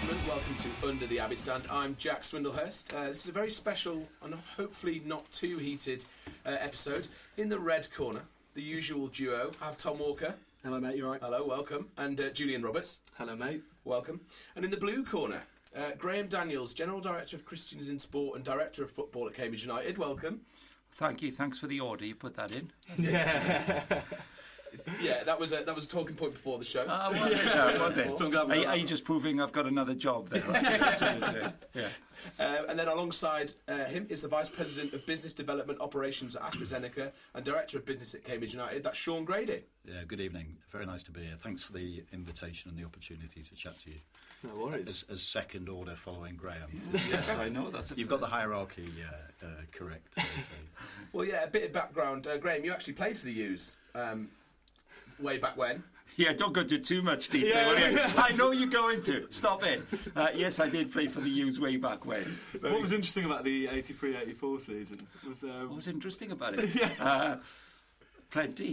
gentlemen, welcome to Under the Abbey Stand. I'm Jack Swindlehurst. This is a very special and hopefully not too heated episode. In the red corner, the usual duo, I have Tom Walker. Hello, mate, you alright? Hello, welcome. And Julian Roberts. Hello, mate. Welcome. And in the blue corner, Graham Daniels, General Director of Christians in Sport and Director of Football at Cambridge United. Welcome. Thank you. Thanks for the order. You put that in. Yeah, that was a talking point before the show. Was it? No, was it? So are you just proving I've got another job there? Yeah. And then alongside him is the Vice President of Business Development Operations at AstraZeneca and Director of Business at Cambridge United. That's Sean Grady. Yeah, good evening. Very nice to be here. Thanks for the invitation and the opportunity to chat to you. No worries. As second order following Graham. Yes, I know. You've got the hierarchy correct. Well, yeah, a bit of background. Graham, you actually played for the U's way back when. Yeah, don't go into too much detail. Yeah. I know you're going to. Stop it. Yes, I did play for the U's way back when. What was interesting about the 83-84 season? What was interesting about it? Plenty.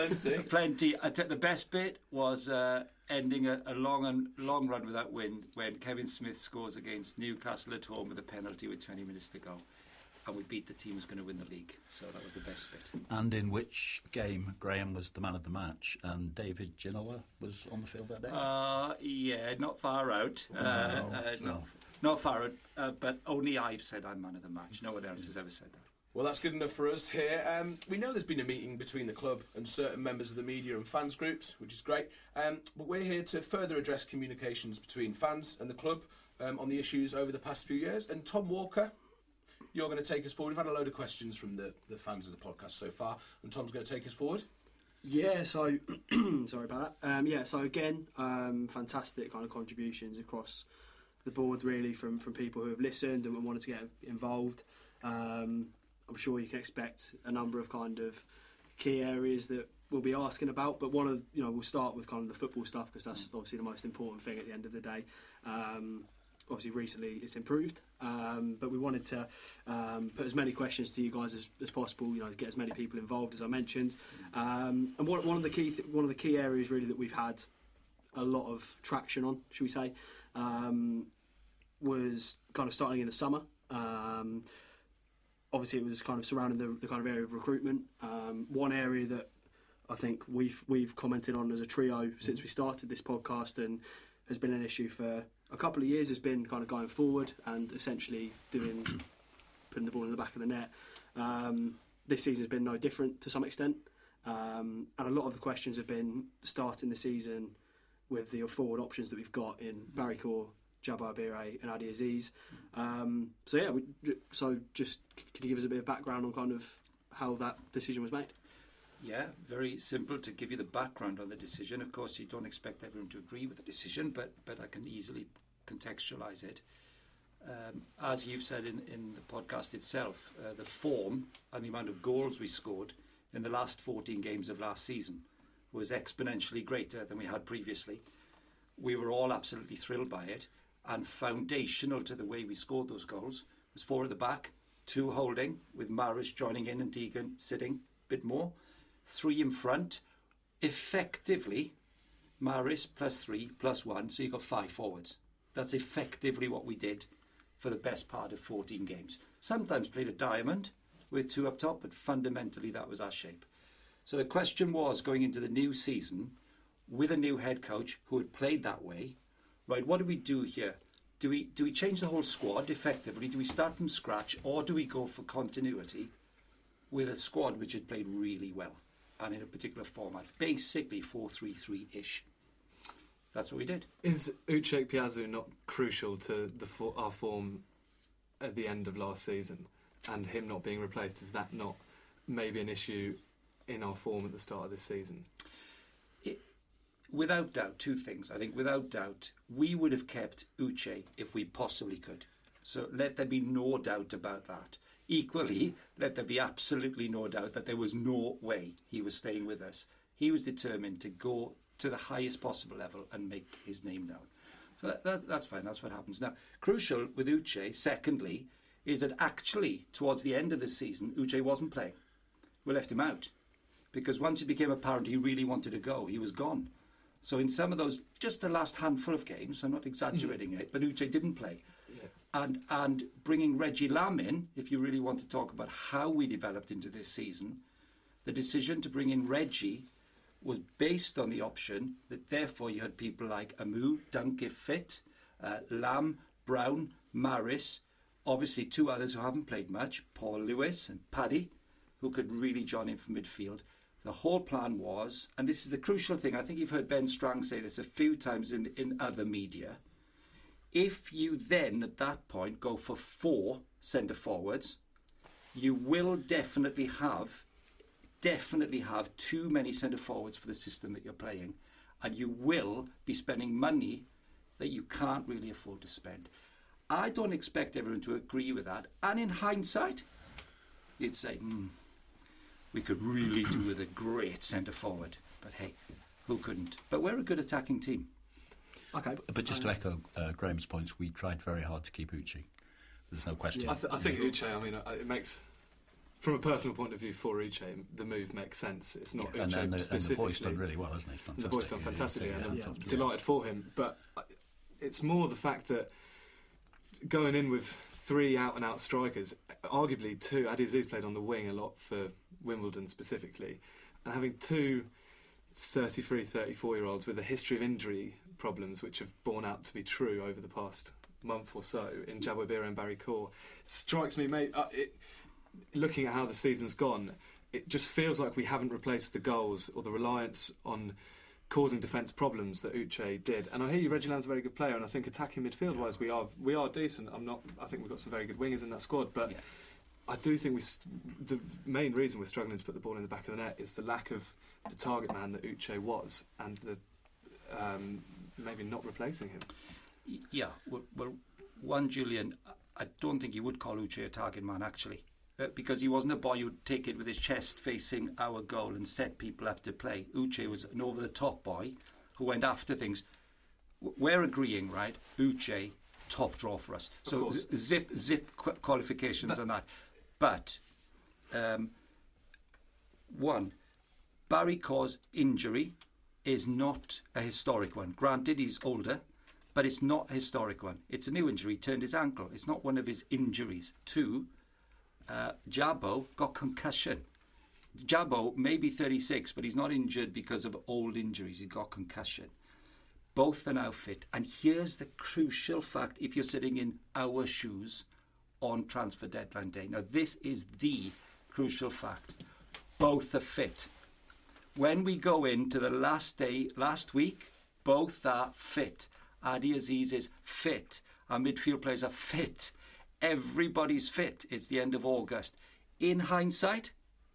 The best bit was ending a long run without win when Kevin Smith scores against Newcastle at home with a penalty with 20 minutes to go. And we beat the team who was going to win the league. So that was the best bit. And in which game Graham was the man of the match and David Ginola was on the field that day? Yeah, not far out. No, not far out. But only I've said I'm man of the match. No one else has ever said that. Well, that's good enough for us here. We know there's been a meeting between the club and certain members of the media and fans groups, which is great. But we're here to further address communications between fans and the club on the issues over the past few years. And Tom Walker, you're going to take us forward. We've had a load of questions from the fans of the podcast so far, and Tom's going to take us forward. Yeah, so sorry about that. So again, fantastic kind of contributions across the board, really, from people who have listened and wanted to get involved. I'm sure you can expect a number of kind of key areas that we'll be asking about, but we'll start with kind of the football stuff because that's obviously the most important thing at the end of the day. Obviously, recently it's improved, but we wanted to put as many questions to you guys as possible. Get as many people involved as I mentioned. And one of the key areas really that we've had a lot of traction on, should we say, was kind of starting in the summer. Obviously, it was kind of surrounding the kind of area of recruitment. One area that I think we've commented on as a trio since we started this podcast and has been an issue for a couple of years has been kind of going forward and essentially putting the ball in the back of the net. This season has been no different to some extent, and a lot of the questions have been starting the season with the forward options that we've got in Barry Corr, Jabbar Bire and Adi Aziz. So just can you give us a bit of background on kind of how that decision was made? Yeah, very simple to give you the background on the decision. Of course, you don't expect everyone to agree with the decision, but I can easily contextualise it. As you've said in the podcast itself, the form and the amount of goals we scored in the last 14 games of last season was exponentially greater than we had previously. We were all absolutely thrilled by it, and foundational to the way we scored those goals was 4 at the back, 2 holding, with Maris joining in and Deegan sitting a bit more, 3 in front, effectively Maris plus 3 plus 1, so you've got 5 forwards. That's effectively what we did for the best part of 14 games. Sometimes played a diamond with 2 up top, but fundamentally that was our shape. So the question was, going into the new season with a new head coach who had played that way, right, what do we do here? Do we change the whole squad effectively? Do we start from scratch, or do we go for continuity with a squad which had played really well and in a particular format, basically 4-3-3-ish? That's what we did. Is Uche Ikpeazu not crucial to our form at the end of last season, and him not being replaced? Is that not maybe an issue in our form at the start of this season? Without doubt, 2 things. I think without doubt, we would have kept Uche if we possibly could. So let there be no doubt about that. Equally, let there be absolutely no doubt that there was no way he was staying with us. He was determined to go to the highest possible level and make his name known. So that's fine, that's what happens. Now, crucial with Uche, secondly, is that actually, towards the end of the season, Uche wasn't playing. We left him out. Because once it became apparent he really wanted to go, he was gone. So in some of those, just the last handful of games, I'm not exaggerating it, but Uche didn't play. Yeah. And bringing Reggie Lamb in, if you really want to talk about how we developed into this season, the decision to bring in Reggie was based on the option that therefore you had people like Amu, Dunk if fit, Lamb, Brown, Maris, obviously two others who haven't played much, Paul Lewis and Paddy, who could really join in from midfield. The whole plan was, and this is the crucial thing, I think you've heard Ben Strang say this a few times in other media, if you then at that point go for 4 centre forwards, you will definitely have too many centre forwards for the system that you're playing, and you will be spending money that you can't really afford to spend. I don't expect everyone to agree with that, and in hindsight you'd say we could really do with a great centre forward, but hey, who couldn't? But we're a good attacking team. Okay, but just to echo Graham's points, we tried very hard to keep Uche. There's no question. I think Uche, I mean, it makes, from a personal point of view for Uche, the move makes sense. It's not Uche and the specifically. boy's done really well, hasn't he? Fantastic. The boy's done fantastically, and I'm Yeah. delighted for him. But it's more the fact that going in with 3 out-and-out strikers, arguably 2, Adi Aziz played on the wing a lot for Wimbledon specifically, and having 2 33, 34-year-olds with a history of injury problems, which have borne out to be true over the past month or so in Jabo Bira and Barry Kaur, strikes me, mate. Looking at how the season's gone, it just feels like we haven't replaced the goals or the reliance on causing defence problems that Uche did. And I hear you, Reggie Lamb's a very good player, and I think attacking midfield-wise we are decent. I think we've got some very good wingers in that squad, but I do think the main reason we're struggling to put the ball in the back of the net is the lack of the target man that Uche was, and the maybe not replacing him. Yeah, well, one, Julian, I don't think you would call Uche a target man, actually. Because he wasn't a boy who'd take it with his chest facing our goal and set people up to play. Uche was an over-the-top boy who went after things. We're agreeing, right? Uche, top draw for us. So zip qualifications on that. But, one, Barry Kaur's injury is not a historic one. Granted, he's older, but it's not a historic one. It's a new injury. He turned his ankle. It's not one of his injuries. 2, Jabo got concussion. Jabo may be 36, but he's not injured because of old injuries. He got concussion. Both are now fit. And here's the crucial fact if you're sitting in our shoes on transfer deadline day. Now, this is the crucial fact. Both are fit. When we go into the last day, last week, both are fit. Adi Aziz is fit. Our midfield players are fit. Everybody's fit. It's the end of August. In hindsight,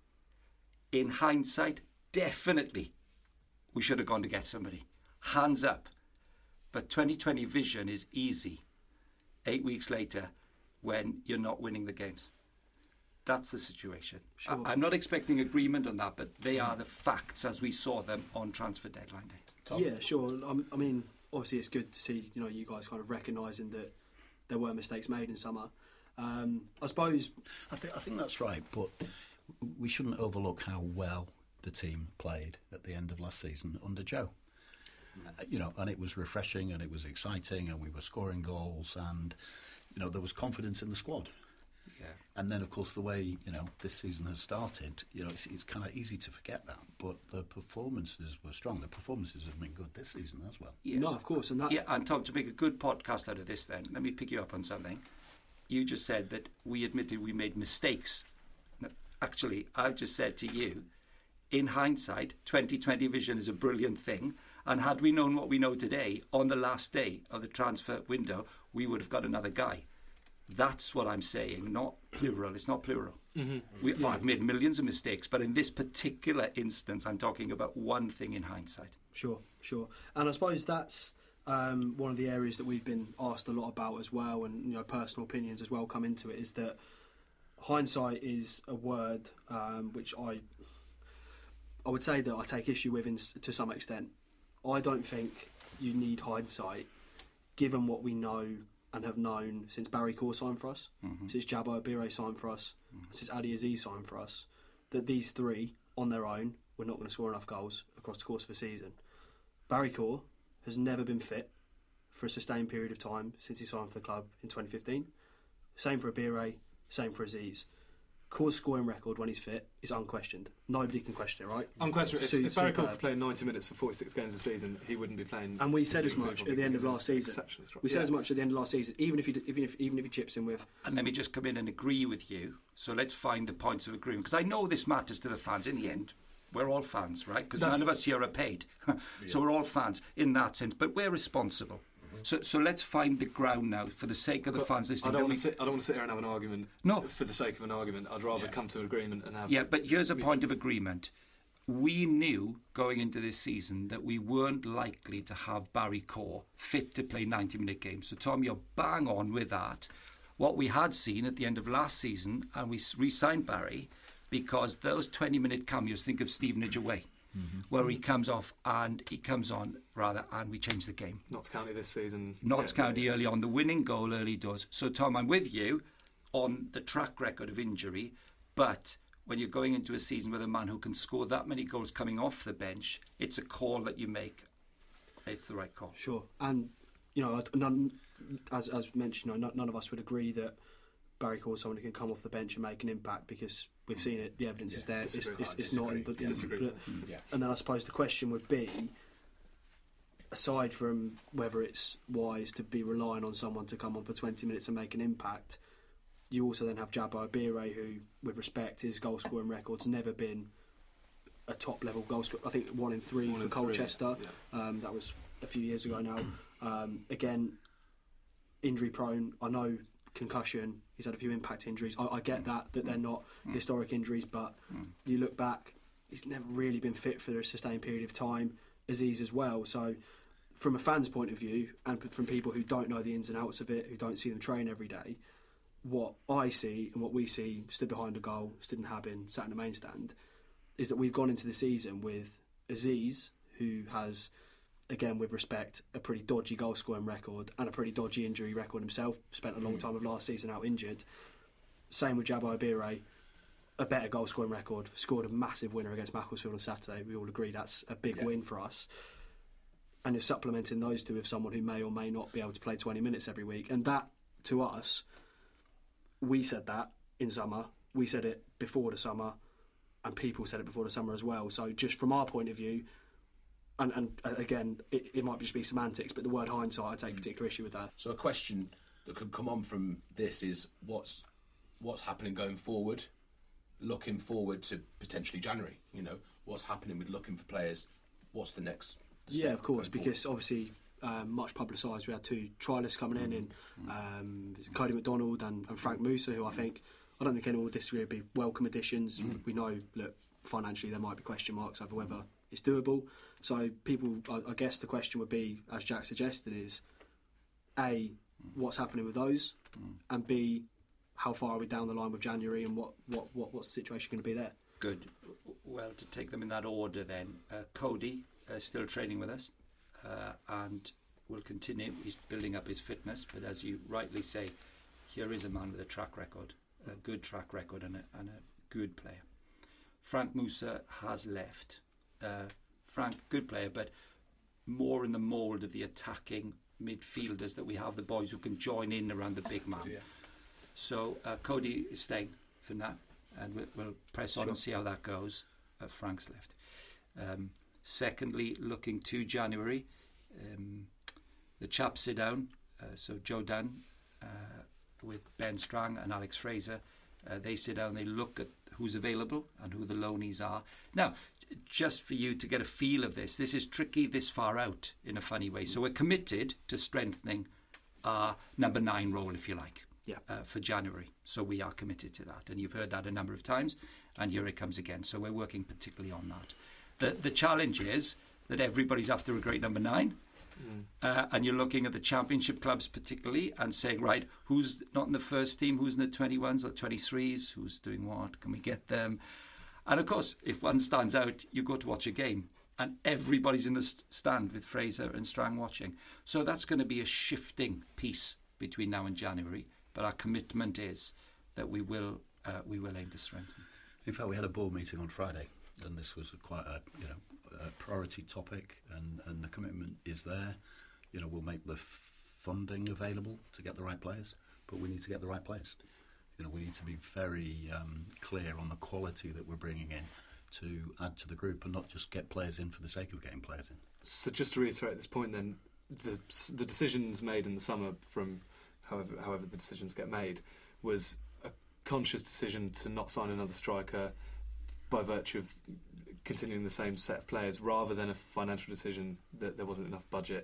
definitely, we should have gone to get somebody. Hands up. But 2020 vision is easy 8 weeks later when you're not winning the games. That's the situation. Sure. I'm not expecting agreement on that, but they are the facts as we saw them on transfer deadline day. Tom? Yeah, sure. I mean, obviously, it's good to see you guys kind of recognising that there were mistakes made in summer. I suppose. I think that's right, but we shouldn't overlook how well the team played at the end of last season under Joe. And it was refreshing and it was exciting and we were scoring goals and there was confidence in the squad. Yeah. And then, of course, the way this season has started, it's kind of easy to forget that. But the performances were strong. The performances have been good this season as well. Yeah. No, of course, and that. Yeah, and Tom, to make a good podcast out of this, then let me pick you up on something. You just said that we admitted we made mistakes. No, actually, I've just said to you, in hindsight, 2020 vision is a brilliant thing. And had we known what we know today, on the last day of the transfer window, we would have got another guy. That's what I'm saying, not plural. It's not plural. Mm-hmm. I've made millions of mistakes, but in this particular instance, I'm talking about one thing in hindsight. Sure. And I suppose that's one of the areas that we've been asked a lot about as well, and personal opinions as well come into it, is that hindsight is a word which I would say that I take issue with to some extent. I don't think you need hindsight, given what we know and have known since Barry Kaur signed for us, since Jabo Bira signed for us, since Adi Aziz signed for us, that these three, on their own, were not going to score enough goals across the course of a season. Barry Corr has never been fit for a sustained period of time since he signed for the club in 2015. Same for Abire, same for Aziz. Corr's scoring record when he's fit is unquestioned. Nobody can question it, right? Unquestioned. If Barry Corr could play 90 minutes for 46 games a season, he wouldn't be playing. And we said as much at the end of last season. We said as much at the end of last season, even if he chips in with. And let me just come in and agree with you. So let's find the points of agreement, because I know this matters to the fans. In the end, we're all fans, right? Because none of us here are paid, so we're all fans in that sense. But we're responsible. So let's find the ground now for the sake of the fans listening. I don't want to sit here and have an argument. No, for the sake of an argument, I'd rather come to an agreement and have. Yeah, but here's a point of agreement. We knew going into this season that we weren't likely to have Barry Corr fit to play 90-minute games. So Tom, you're bang on with that. What we had seen at the end of last season, and we re-signed Barry because those 20-minute cameos. Think of Stevenage away. Where he comes on, and we change the game. Notts County this season. Notts County early on, the winning goal early does. So, Tom, I'm with you on the track record of injury, but when you're going into a season with a man who can score that many goals coming off the bench, it's a call that you make. It's the right call. Sure, and as mentioned, none of us would agree that Barry Corr is someone who can come off the bench and make an impact, because we've seen it, the evidence is there. It's not. And then I suppose the question would be, aside from whether it's wise to be relying on someone to come on for 20 minutes and make an impact, you also then have Jabba Abire, who, with respect, his goal scoring record's never been a top level goal scorer. I think 1 in 3 for Colchester. That was a few years ago now. Again, injury prone. I know concussion. He's had a few impact injuries. I get that they're not historic injuries, but you look back, he's never really been fit for a sustained period of time. Aziz as well. So, from a fan's point of view, and from people who don't know the ins and outs of it, who don't see them train every day, what I see and what we see, stood behind a goal, stood in Habin, sat in the main stand, is that we've gone into the season with Aziz, who has, again, with respect, a pretty dodgy goal scoring record and a pretty dodgy injury record himself. Spent a long time of last season out injured. Same with Jabba Abire, a better goal scoring record. Scored a massive winner against Macclesfield on Saturday. We all agree that's a big win for us. And you're supplementing those two with someone who may or may not be able to play 20 minutes every week. And that, to us, we said that in summer. We said it before the summer, and people said it before the summer as well. So just from our point of view, and again, it might just be semantics, but the word hindsight, I take particular issue with that. So a question that could come on from this is what's happening going forward, looking forward to potentially January. What's happening with looking for players? What's the next step? Yeah, of course, because obviously much publicised. We had 2 trialists coming in Cody McDonald and Frank Musa, who I don't think anyone would disagree would be welcome additions. We know, look, financially there might be question marks over whether it's doable. So people, I guess the question would be, as Jack suggested, is A, what's happening with those, and B, how far are we down the line with January, and what's the situation going to be there? Good. Well, to take them in that order then, Cody is still training with us and will continue. He's building up his fitness, but as you rightly say, here is a man with a track record, a good track record and a good player. Frank Musa has left. Frank, good player, but more in the mould of the attacking midfielders that we have, the boys who can join in around the big man. Yeah. So Cody is staying for now, and we'll press on and see how that goes. Frank's left. Secondly, looking to January, the chaps sit down. So Joe Dunn with Ben Strang and Alex Fraser, they sit down, they look at who's available and who the loanees are. Now, just for you to get a feel of this is tricky this far out in a funny way. So we're committed to strengthening our number 9 role, if you like, for January. So we are committed to that. And you've heard that a number of times, and here it comes again. So we're working particularly on that. The challenge is that everybody's after a great number 9. And you're looking at the championship clubs particularly and saying, right, who's not in the first team, who's in the 21s or 23s, who's doing what, can we get them? And of course, if one stands out, you go to watch a game and everybody's in the stand with Fraser and Strang watching. So that's going to be a shifting piece between now and January, but our commitment is that we will aim to strengthen. In fact, we had a board meeting on Friday and this was quite a priority topic, and the commitment is there. We'll make the funding available to get the right players, but we need to get the right players. We need to be very clear on the quality that we're bringing in to add to the group, and not just get players in for the sake of getting players in. So just to reiterate this point then, the decisions made in the summer, from however the decisions get made, was a conscious decision to not sign another striker by virtue of continuing the same set of players, rather than a financial decision that there wasn't enough budget.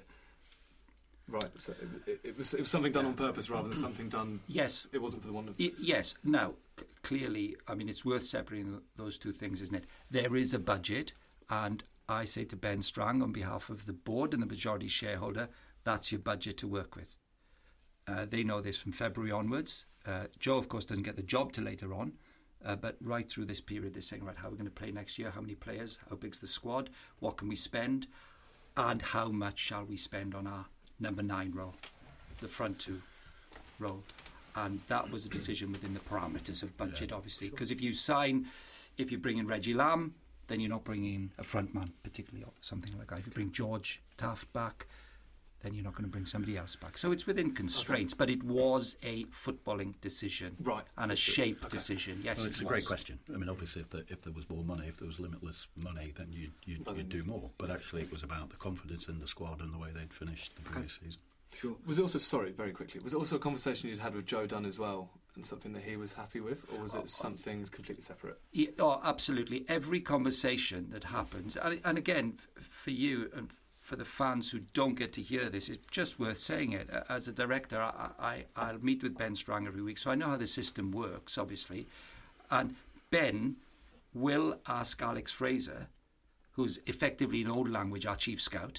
Right, so it was something done on purpose rather than something done. Yes, it wasn't for the want of. Yes. Now, clearly, I mean, it's worth separating those two things, isn't it? There is a budget, and I say to Ben Strang, on behalf of the board and the majority shareholder, that's your budget to work with. They know this from February onwards. Joe, of course, doesn't get the job till later on, but right through this period, they're saying, right, how are we going to play next year? How many players? How big's the squad? What can we spend? And how much shall we spend on our number 9 role, the front 2 role? And that was a decision within the parameters of budget, obviously, because if you bring in Reggie Lamb, then you're not bringing in a front man, particularly, or something like that. If you bring George Taft back, then you're not going to bring somebody else back. So it's within constraints, but it was a footballing decision, right, and a shape decision. Yes, well, it's a great question. I mean, obviously, if there was more money, if there was limitless money, then you'd do more. But actually, it was about the confidence in the squad and the way they'd finished the previous season. Sure. Was it also, very quickly, was it also a conversation you'd had with Joe Dunn as well, and something that he was happy with, or was it something completely separate? Yeah, absolutely. Every conversation that happens, and again, for you and for the fans who don't get to hear this, it's just worth saying it. As a director, I'll meet with Ben Strang every week, so I know how the system works, obviously. And Ben will ask Alex Fraser, who's effectively in old language our chief scout,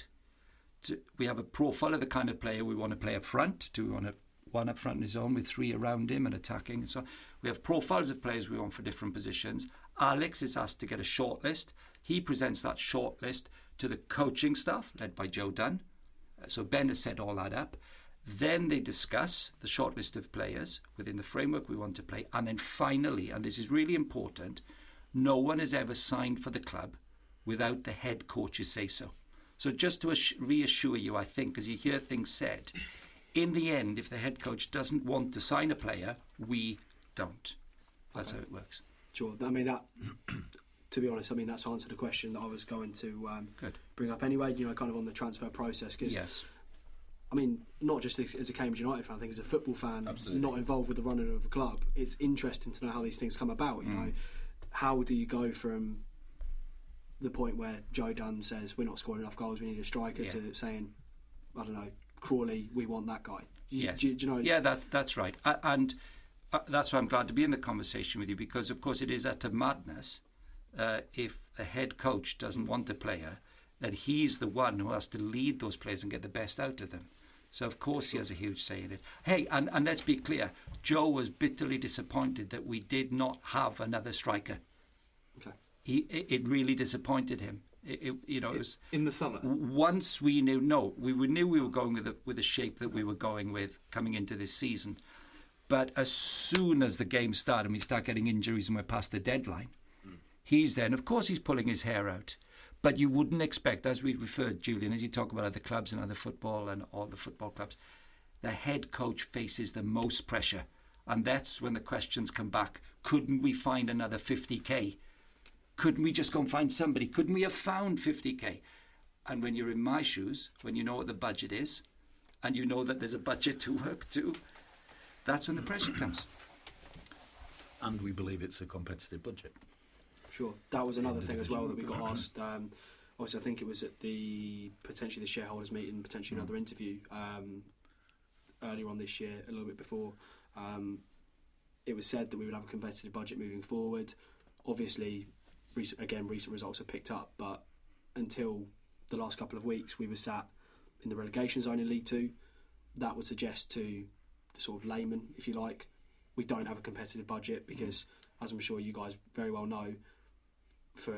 we have a profile of the kind of player we want to play up front. Do we want one up front in his own with 3 around him and attacking? So we have profiles of players we want for different positions. Alex is asked to get a short list. He presents that short list to the coaching staff, led by Joe Dunn. So Ben has set all that up. Then they discuss the short list of players within the framework we want to play. And then finally, and this is really important, no one has ever signed for the club without the head coach's say-so. So just to reassure you, I think, because you hear things said, in the end, if the head coach doesn't want to sign a player, we don't. That's how it works. Sure. I mean, that, to be honest, that's answered a question that I was going to bring up anyway, kind of on the transfer process. Cause, yes. Not just as a Cambridge United fan, I think as a football fan, Absolutely. Not involved with the running of a club, it's interesting to know how these things come about. You know, how do you go from the point where Joe Dunn says we're not scoring enough goals, we need a striker, to saying, I don't know, Crawley, we want that guy. Yes. Do you know? Yeah, that's right. And that's why I'm glad to be in the conversation with you, because, of course, it is utter madness if the head coach doesn't want a player, that he's the one who has to lead those players and get the best out of them. So, of course, he has a huge say in it. Hey, and let's be clear, Joe was bitterly disappointed that we did not have another striker. Okay. It really disappointed him. It was in the summer. Once we knew, we knew we were going with the shape that we were going with coming into this season. But as soon as the game started and we start getting injuries and we're past the deadline, he's pulling his hair out. But you wouldn't expect, as we referred, Julian, as you talk about other clubs and other football and all the football clubs, the head coach faces the most pressure. And that's when the questions come back. Couldn't we find another 50k? Couldn't we just go and find somebody? Couldn't we have found 50k? And when you're in my shoes, when you know what the budget is, and you know that there's a budget to work to, that's when the pressure comes. And we believe it's a competitive budget. Sure. That was another thing as well that we got asked. Obviously, I think it was at potentially the shareholders meeting, potentially another interview earlier on this year, a little bit before. It was said that we would have a competitive budget moving forward. Obviously, recent results have picked up, but until the last couple of weeks, we were sat in the relegation zone in League Two. That would suggest to the sort of layman, if you like, we don't have a competitive budget because, as I'm sure you guys very well know, for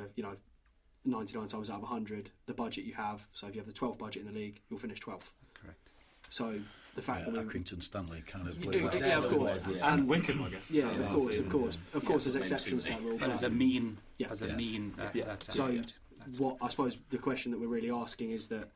99 times out of 100, the budget you have. So if you have the 12th budget in the league, you'll finish 12th. Correct. So the fact that Accrington Stanley kind of yeah, of course, and Wycombe, I guess. yeah, of course, there's exceptions to that rule. But as a mean, Yeah. that's So accurate. what I suppose the question that we're really asking is that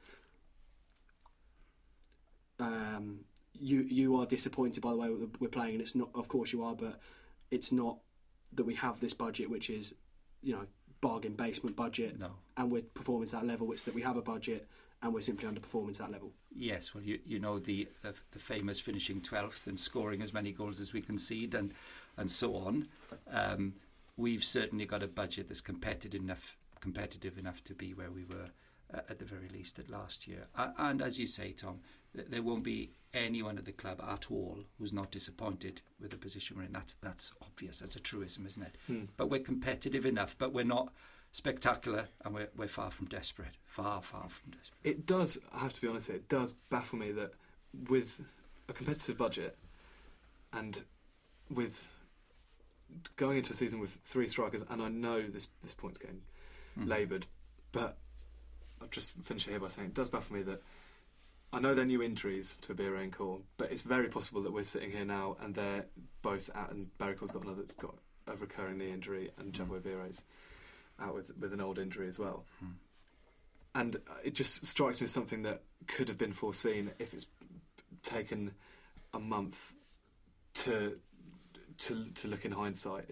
you are disappointed by the way we're playing, and it's not. Of course you are, but it's not that we have this budget, which is, you know, bargain basement budget, No. and we're performing to that level. It's that we have a budget and we're simply underperforming to that level. Yes, well, you know the famous finishing 12th and scoring as many goals as we concede and so on. We've certainly got a budget that's competitive enough to be where we were at the very least at last year. And as you say, Tom, there won't be anyone at the club at all who's not disappointed with the position we're in. That's obvious. That's a truism, isn't it? But we're competitive enough, but we're not spectacular, and we're far from desperate. Far from desperate. It does, I have to be honest, it does baffle me that with a competitive budget and with going into a season with 3 strikers, and I know this point's getting laboured, but I'll just finish it here by saying it does baffle me that I know they're new injuries to Abira and Core, but it's very possible that we're sitting here now and they're both out, and Barry Core's got a recurring knee injury, and Jabbo Abira's out with an old injury as well. And it just strikes me as something that could have been foreseen if it's taken a month to look in hindsight.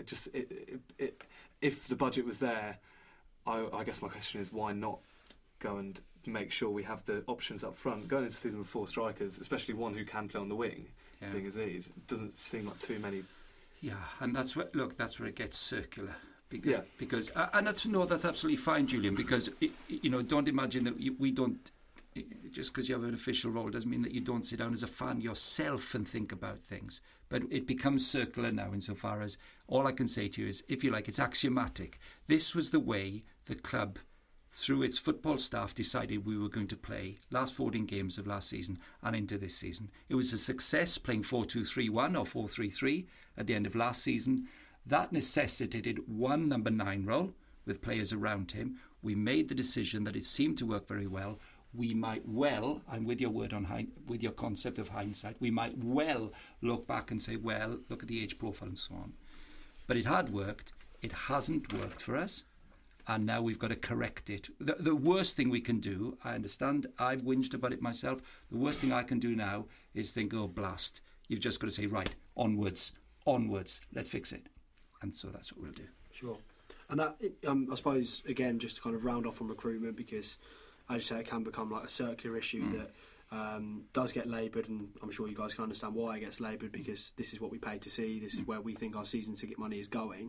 If the budget was there, I guess my question is why not go and make sure we have the options up front. Going into a season with 4 strikers, especially one who can play on the wing, being Aziz, doesn't seem like too many. Yeah, and that's where it gets circular. Because and that's absolutely fine, Julian. Because don't imagine that we don't. Just because you have an official role doesn't mean that you don't sit down as a fan yourself and think about things. But it becomes circular now, insofar as all I can say to you is, if you like, it's axiomatic. This was the way the club, through its football staff, decided we were going to play last 14 games of last season and into this season. It was a success playing 4-2-3-1 or 4-3-3 at the end of last season. That necessitated one number 9 role with players around him. We made the decision that it seemed to work very well. We might well, and with your word on with your concept of hindsight, we might well look back and say, well, look at the age profile and so on. But it had worked. It hasn't worked for us. And now we've got to correct it. The worst thing we can do, I understand, I've whinged about it myself, the worst thing I can do now is think, oh, blast. You've just got to say, right, onwards, let's fix it. And so that's what we'll do. Sure. And that, I suppose, again, just to kind of round off on recruitment, because, as you say, it can become like a circular issue that does get laboured, and I'm sure you guys can understand why it gets laboured, because this is what we paid to see, this is where we think our season ticket money is going.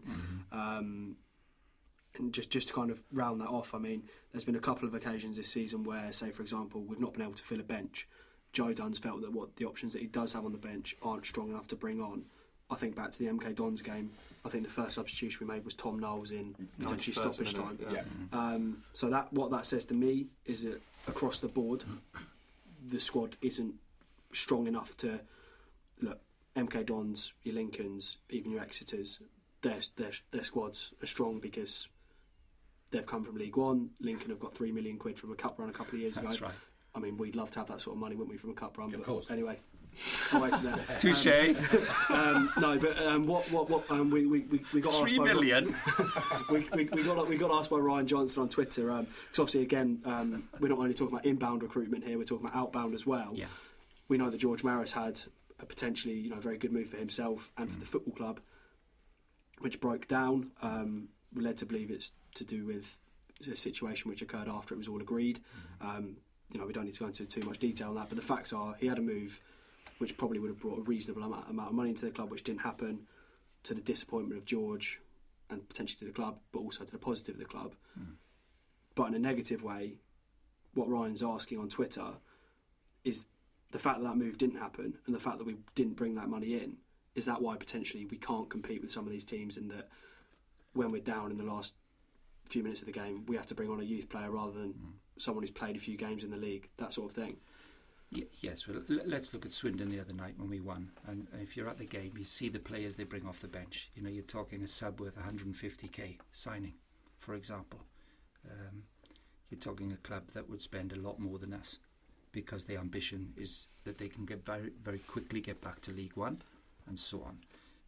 And just to kind of round that off, I mean, there's been a couple of occasions this season where, say, for example, we've not been able to fill a bench. Joe Dunn's felt that what the options that he does have on the bench aren't strong enough to bring on. I think back to the MK Dons game, I think the first substitution we made was Tom Knowles in potentially stoppage time. So what that says to me is that across the board, the squad isn't strong enough to look. MK Dons, your Lincolns, even your Exeters, their squads are strong because they've come from League One. Lincoln have got £3 million from a cup run a couple of years ago. That's right. I mean, we'd love to have that sort of money, wouldn't we, from a cup run? Of course. Anyway. Away from there. Touche. No, but we got asked 3 million. we got asked by Ryan Johnson on Twitter, because obviously again we're not only talking about inbound recruitment here, we're talking about outbound as well. Yeah. We know that George Maris had a potentially very good move for himself and for the football club, which broke down. We're led to believe it's to do with a situation which occurred after it was all agreed. We don't need to go into too much detail on that, but the facts are he had a move which probably would have brought a reasonable amount of money into the club, which didn't happen, to the disappointment of George and potentially to the club, but also to the positive of the club. But in a negative way, what Ryan's asking on Twitter is the fact that move didn't happen and the fact that we didn't bring that money in. Is that why potentially we can't compete with some of these teams, and that when we're down in the last few minutes of the game, we have to bring on a youth player rather than someone who's played a few games in the league, that sort of thing? Yes, well, let's look at Swindon the other night when we won. And if you're at the game, you see the players they bring off the bench. You're talking a sub worth 150k signing, for example. You're talking a club that would spend a lot more than us because their ambition is that they can get very, very quickly get back to League One, and so on.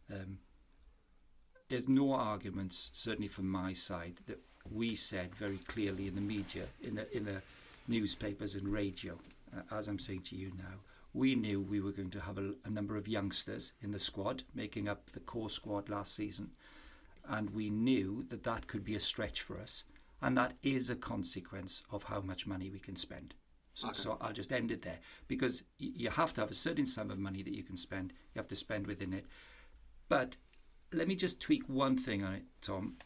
There's no arguments, certainly from my side, that we said very clearly in the media, in the newspapers and radio, as I'm saying to you now, we knew we were going to have a number of youngsters in the squad, making up the core squad last season, and we knew that that could be a stretch for us, and that is a consequence of how much money we can spend. So I'll just end it there, because you have to have a certain sum of money that you can spend. You have to spend within it. But let me just tweak one thing on it, Tom.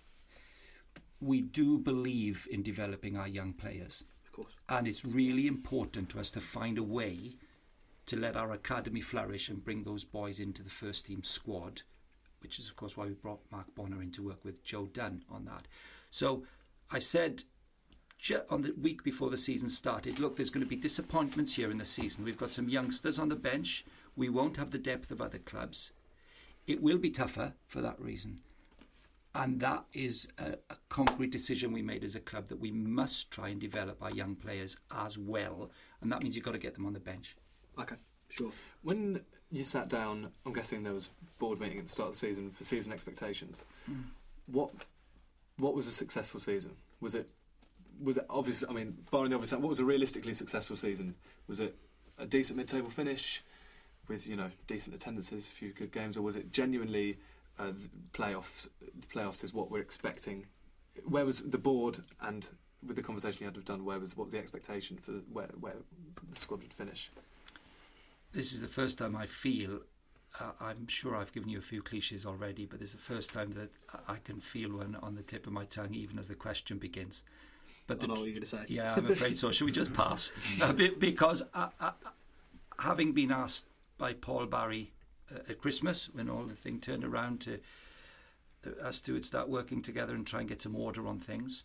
We do believe in developing our young players. Of course. And it's really important to us to find a way to let our academy flourish and bring those boys into the first team squad, which is, of course, why we brought Mark Bonner in to work with Joe Dunn on that. So I said on the week before the season started, look, there's going to be disappointments here in the season. We've got some youngsters on the bench. We won't have the depth of other clubs. It will be tougher for that reason. And that is a concrete decision we made as a club, that we must try and develop our young players as well. And that means you've got to get them on the bench. Okay, sure. When you sat down, I'm guessing there was a board meeting at the start of the season for season expectations. What was a successful season? Was it obviously, I mean, barring the obvious, what was a realistically successful season? Was it a decent mid-table finish with, decent attendances, a few good games, or was it genuinely the playoffs? The playoffs is what we're expecting. Where was the board, and with the conversation you had done, what was the expectation for where the squad would finish? This is the first time I feel, I'm sure I've given you a few cliches already, but this is the first time that I can feel one on the tip of my tongue, even as the question begins. But I know what you're going to say. Yeah, I'm afraid so. Should we just pass? Because having been asked by Paul Barry at Christmas, when all the thing turned around to us two would start working together and try and get some order on things,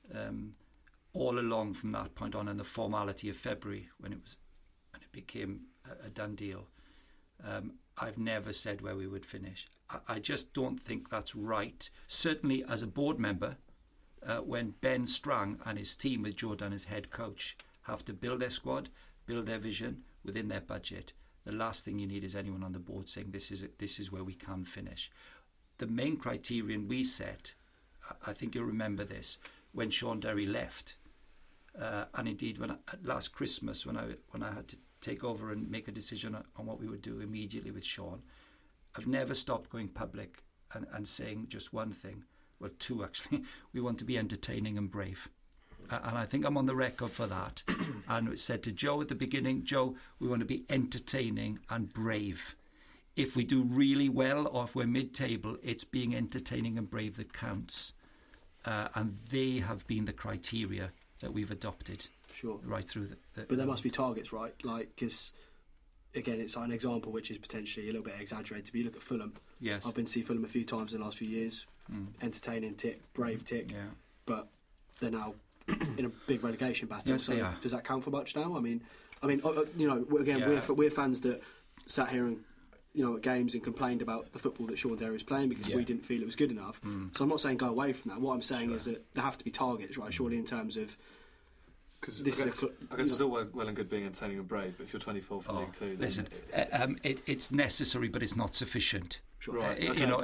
all along from that point on, and the formality of February when it became a done deal, I've never said where we would finish. I just don't think that's right. Certainly as a board member, when Ben Strang and his team with Joe Dunn as head coach have to build their squad, build their vision within their budget, the last thing you need is anyone on the board saying this is where we can finish. The main criterion we set, I think you'll remember this, when Sean Derry left, and indeed when last Christmas when I had to take over and make a decision on what we would do immediately with Sean, I've never stopped going public and saying just one thing. Well, two actually. We want to be entertaining and brave. And I think I'm on the record for that. And it said to Joe at the beginning, Joe, we want to be entertaining and brave. If we do really well or if we're mid-table, it's being entertaining and brave that counts. And they have been the criteria that we've adopted. Sure. Right through But there must be targets, right? Because, again, it's an example which is potentially a little bit exaggerated. But you look at Fulham. Yes. I've been to see Fulham a few times in the last few years. Entertaining tick, brave tick. Yeah. But they're now in a big relegation battle. Yes, so does that count for much now? I mean, again, we're fans that sat here and at games and complained about the football that Sean Derry was playing because we didn't feel it was good enough. So I'm not saying go away from that. What I'm saying is that there have to be targets, right? Surely in terms of. Because I guess it's all well and good being entertaining and brave, but if you're 24th in League Two, listen, it's necessary, but it's not sufficient. Sure. Right.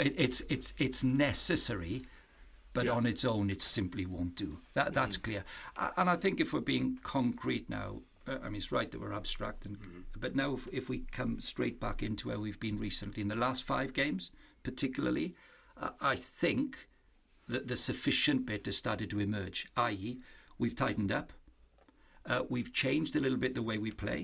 It's necessary, but on its own, it simply won't do. That's clear. And I think if we're being concrete now, I mean, it's right that we're abstract, but now if we come straight back into where we've been recently in the last 5 games, particularly, I think that the sufficient bit has started to emerge. I.e., we've tightened up. We've changed a little bit the way we play.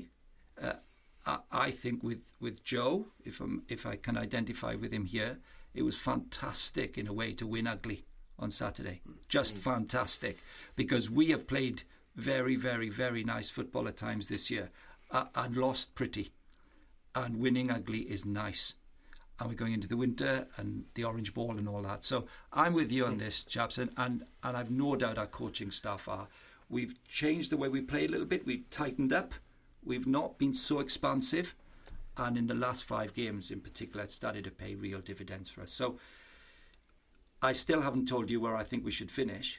I think with Joe, if I can identify with him here, it was fantastic in a way to win ugly on Saturday. Just fantastic, because we have played very, very, very nice football at times this year and lost pretty. And winning ugly is nice. And we're going into the winter and the orange ball and all that. So I'm with you on this, chaps, and I've no doubt our coaching staff are. We've changed the way we play a little bit. We've tightened up. We've not been so expansive. And in the last 5 games in particular, it started to pay real dividends for us. So I still haven't told you where I think we should finish.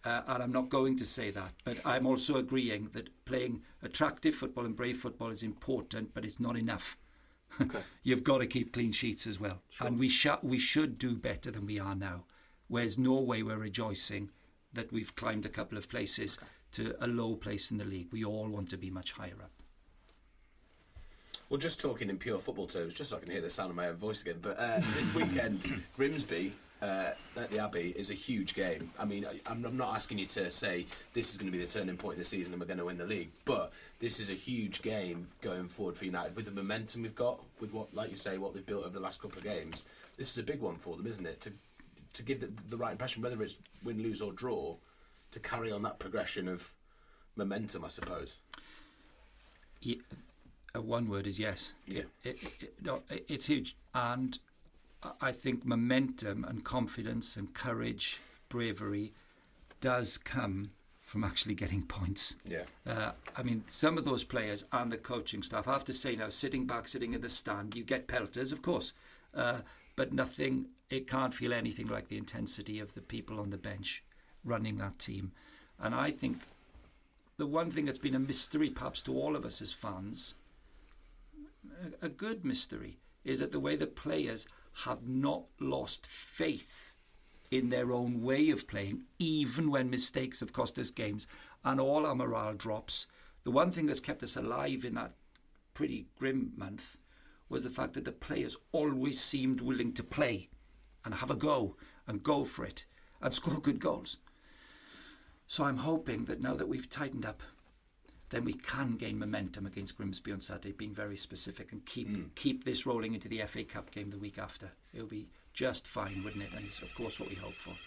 and I'm not going to say that, but I'm also agreeing that playing attractive football and brave football is important, but it's not enough. Okay. You've got to keep clean sheets as well. Sure. And we should do better than we are now. Whereas Norway were rejoicing that we've climbed a couple of places to a low place in the league. We all want to be much higher up. Well, just talking in pure football terms, just so I can hear the sound of my own voice again, but this weekend, Grimsby at the Abbey is a huge game. I mean, I'm not asking you to say this is going to be the turning point of the season and we're going to win the league, but this is a huge game going forward for United. With the momentum we've got, with what, like you say, what they've built over the last couple of games, this is a big one for them, isn't it? To give the right impression, whether it's win, lose or draw, to carry on that progression of momentum, I suppose. Yeah, one word is yes. Yeah. It's huge. And I think momentum and confidence and courage, bravery, does come from actually getting points. Yeah. I mean, some of those players and the coaching staff, I have to say now, sitting in the stand, you get pelters, of course, but nothing, it can't feel anything like the intensity of the people on the bench running that team. And I think the one thing that's been a mystery perhaps to all of us as fans, a good mystery, is that the way the players have not lost faith in their own way of playing, even when mistakes have cost us games and all our morale drops. The one thing that's kept us alive in that pretty grim month was the fact that the players always seemed willing to play and have a go and go for it and score good goals. So I'm hoping that now that we've tightened up, then we can gain momentum against Grimsby on Saturday, being very specific, and keep this rolling into the FA Cup game the week after. It'll be just fine, wouldn't it? And it's, of course, what we hope for.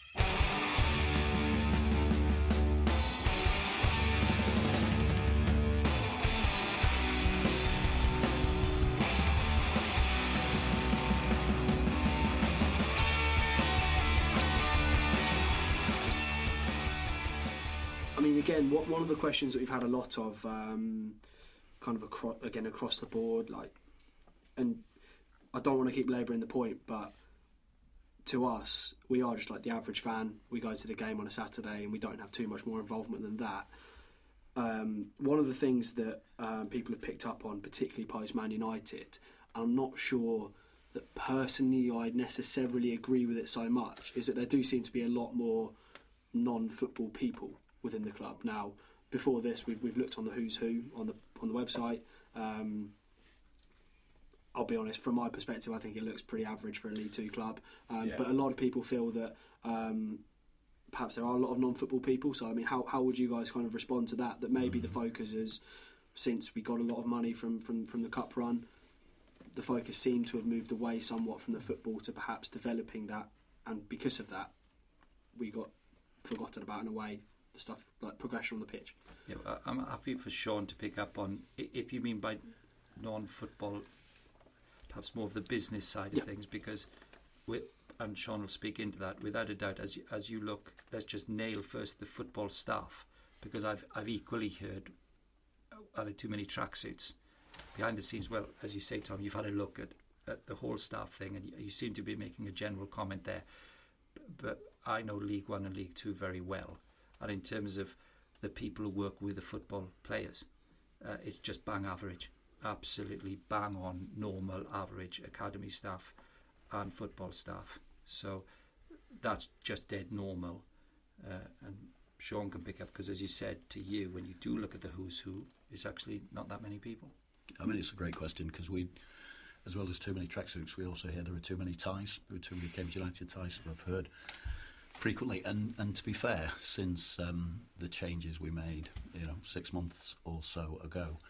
I mean, again, one of the questions that we've had a lot of, kind of across the board, like, and I don't want to keep labouring the point, but to us, we are just like the average fan. We go to the game on a Saturday and we don't have too much more involvement than that. One of the things that people have picked up on, particularly post Man United, and I'm not sure that personally I'd necessarily agree with it so much, is that there do seem to be a lot more non-football people within the club. Now, before this, we've looked on the who's who on the website. I'll be honest, from my perspective, I think it looks pretty average for a League Two club. But a lot of people feel that perhaps there are a lot of non-football people. So, I mean, how would you guys kind of respond to that? That maybe the focus is, since we got a lot of money from the cup run, the focus seemed to have moved away somewhat from the football to perhaps developing that, and because of that, we got forgotten about in a way the stuff like progression on the pitch. Yeah, I'm happy for Sean to pick up on, if you mean by non-football, perhaps more of the business side of things, because and Sean will speak into that without a doubt. As you look, let's just nail first the football staff, because I've equally heard, are there too many tracksuits behind the scenes? Well, as you say, Tom, you've had a look at the whole staff thing, and you seem to be making a general comment there. But I know League One and League Two very well, and in terms of the people who work with the football players, it's just bang average. Absolutely bang on normal average academy staff and football staff. So that's just dead normal. And Sean can pick up, because as you said, to you, when you do look at the who's who, it's actually not that many people. I mean, it's a great question, because we, as well as too many tracksuits, we also hear there are too many ties. There are too many Cambridge United ties, I've heard frequently. And to be fair, since the changes we made, 6 months or so ago,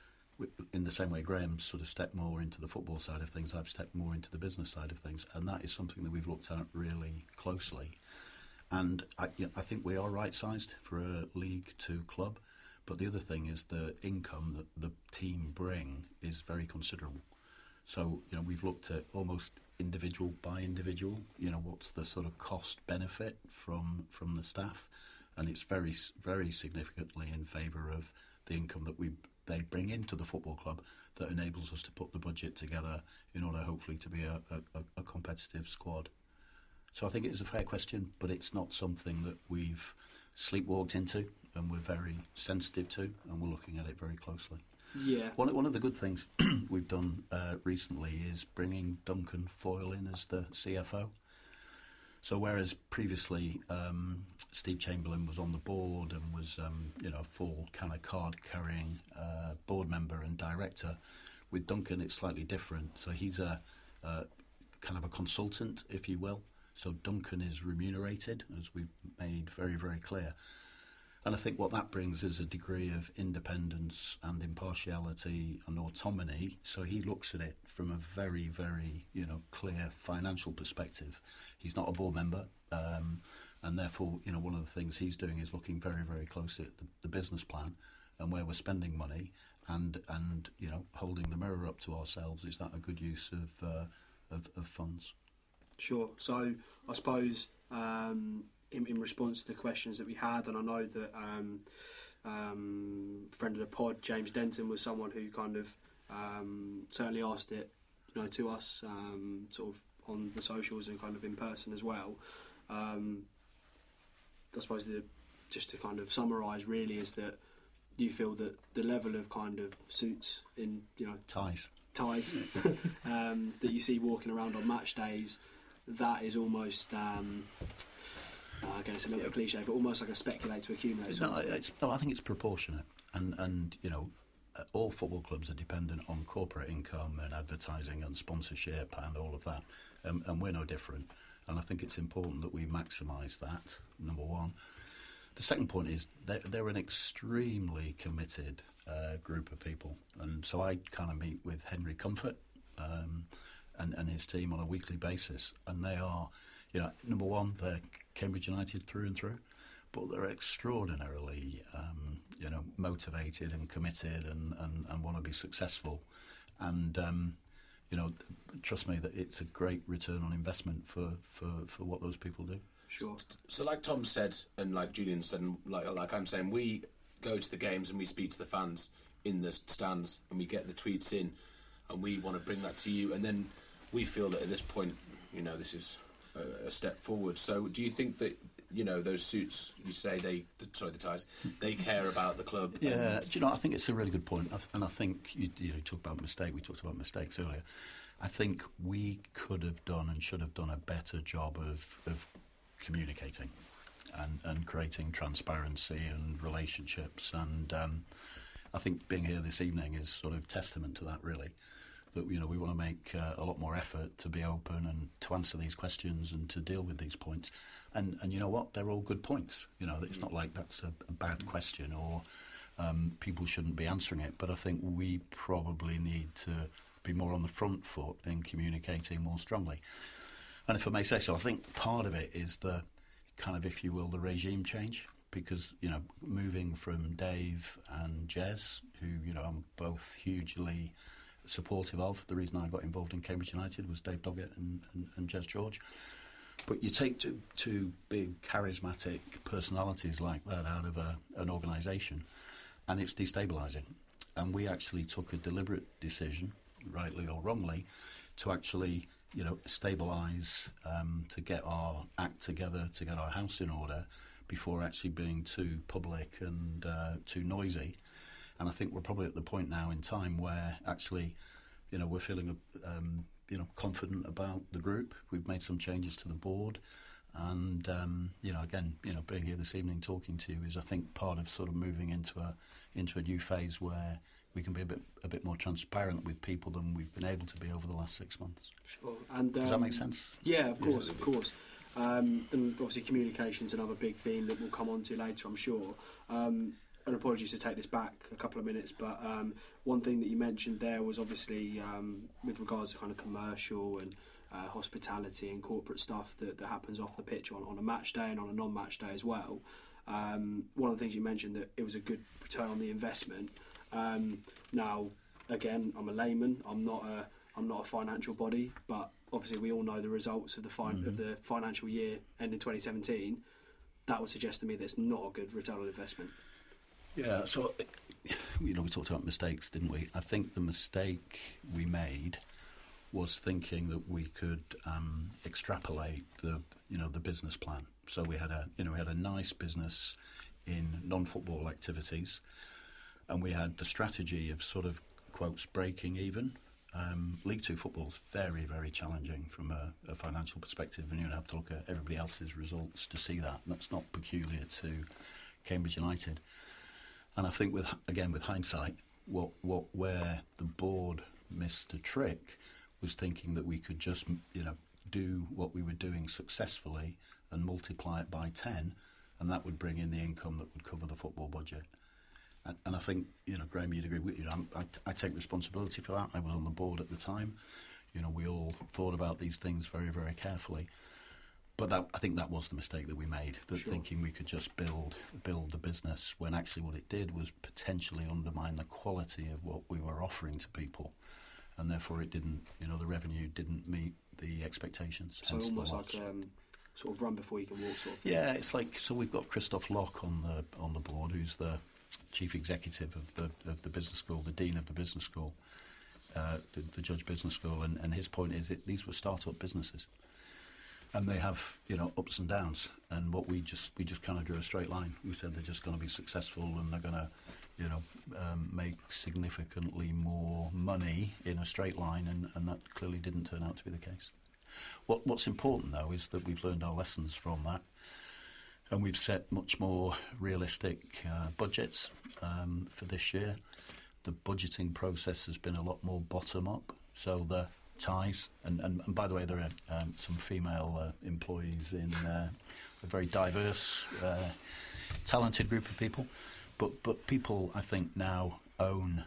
in the same way Graham's sort of stepped more into the football side of things, I've stepped more into the business side of things, and that is something that we've looked at really closely. And I think we are right-sized for a League Two club, but the other thing is the income that the team bring is very considerable. So, we've looked at almost individual by individual, what's the sort of cost benefit from the staff, and it's very, very significantly in favour of the income that they bring into the football club that enables us to put the budget together in order hopefully to be a competitive squad. So I think it is a fair question, but it's not something that we've sleepwalked into, and we're very sensitive to, and we're looking at it very closely. Yeah. One of the good things we've done recently is bringing Duncan Foyle in as the CFO. So whereas previously Steve Chamberlain was on the board and was a full kind of card-carrying board member and director, with Duncan it's slightly different. So he's a kind of a consultant, if you will. So Duncan is remunerated, as we've made very, very clear. And I think what that brings is a degree of independence and impartiality and autonomy. So he looks at it from a very, very, clear financial perspective. He's not a board member, and therefore, one of the things he's doing is looking very, very closely at the business plan and where we're spending money, and holding the mirror up to ourselves. Is that a good use of funds? Sure. So I suppose in response to the questions that we had, and I know that friend of the pod, James Denton, was someone who kind of certainly asked it, to us, sort of on the socials and kind of in person as well. I suppose just to kind of summarise really is that you feel that the level of kind of suits in ties that you see walking around on match days, that is almost again it's a little bit cliche, but almost like a speculate to accumulate. No, I think it's proportionate, and all football clubs are dependent on corporate income and advertising and sponsorship and all of that, and we're no different. And I think it's important that we maximise that, number one. The second point is they're an extremely committed group of people, and so I kind of meet with Henry Comfort and his team on a weekly basis, and they are, number one, they're Cambridge United through and through, but they're extraordinarily, motivated and committed and want to be successful, and trust me that it's a great return on investment for what those people do. Sure. So like Tom said, and like Julian said, and like I'm saying, we go to the games and we speak to the fans in the stands, and we get the tweets in, and we want to bring that to you, and then we feel that at this point, this is a step forward. So do you think that, those suits, you say the ties, they care about the club? Yeah, I think it's a really good point, and I think you talk about mistake. We talked about mistakes earlier. I think we could have done and should have done a better job of communicating and creating transparency and relationships, and I think being here this evening is sort of testament to that, really, that we want to make a lot more effort to be open and to answer these questions and to deal with these points, and you know what, they're all good points. It's not like that's a bad question or people shouldn't be answering it, but I think we probably need to be more on the front foot in communicating more strongly. And if I may say so, I think part of it is the kind of, if you will, the regime change, because, moving from Dave and Jez, who, I'm both hugely supportive of. The reason I got involved in Cambridge United was Dave Doggett and Jez George. But you take two big charismatic personalities like that out of an organisation, and it's destabilising. And we actually took a deliberate decision, rightly or wrongly, to actually stabilise, to get our act together, to get our house in order before actually being too public and too noisy. And I think we're probably at the point now in time where actually, we're feeling, confident about the group. We've made some changes to the board, and again, being here this evening talking to you is, I think, part of sort of moving into a new phase where we can be a bit more transparent with people than we've been able to be over the last 6 months. Sure. And does that make sense? Yeah, of course. And obviously communication's another big theme that we'll come on to later, I'm sure. And apologies to take this back a couple of minutes, but one thing that you mentioned there was obviously with regards to kind of commercial and hospitality and corporate stuff that happens off the pitch on a match day and on a non-match day as well. One of the things you mentioned, that it was a good return on the investment. Now, again, I'm a layman. I'm not a financial body, but obviously we all know the results of the financial year ending 2017. That would suggest to me that it's not a good return on investment. Yeah, so we talked about mistakes, didn't we? I think the mistake we made was thinking that we could extrapolate the business plan. So we had a nice business in non-football activities, and we had the strategy of sort of quotes breaking even. League Two football is very, very challenging from a financial perspective, and you have to look at everybody else's results to see that. And that's not peculiar to Cambridge United. And I think with hindsight, where the board missed a trick was thinking that we could just do what we were doing successfully and multiply it by 10, and that would bring in the income that would cover the football budget. And I think, Graham, you'd agree with I take responsibility for that. I was on the board at the time. We all thought about these things very, very carefully. But I think that was the mistake that we made, thinking we could just build the business, when actually what it did was potentially undermine the quality of what we were offering to people. And therefore it didn't, the revenue didn't meet the expectations. So almost like sort of run before you can walk sort of thing. Yeah, it's like, so we've got Christoph Lock on the board, who's the chief executive of the business school, the dean of the business school, the Judge Business School, and his point is that these were start-up businesses, and they have ups and downs. And what we just kind of drew a straight line. We said they're just going to be successful, and they're going to make significantly more money in a straight line, and that clearly didn't turn out to be the case. What's important though is that we've learned our lessons from that. And we've set much more realistic budgets for this year. The budgeting process has been a lot more bottom-up. So the ties, and by the way, there are some female employees in a very diverse, talented group of people. But people, I think, now own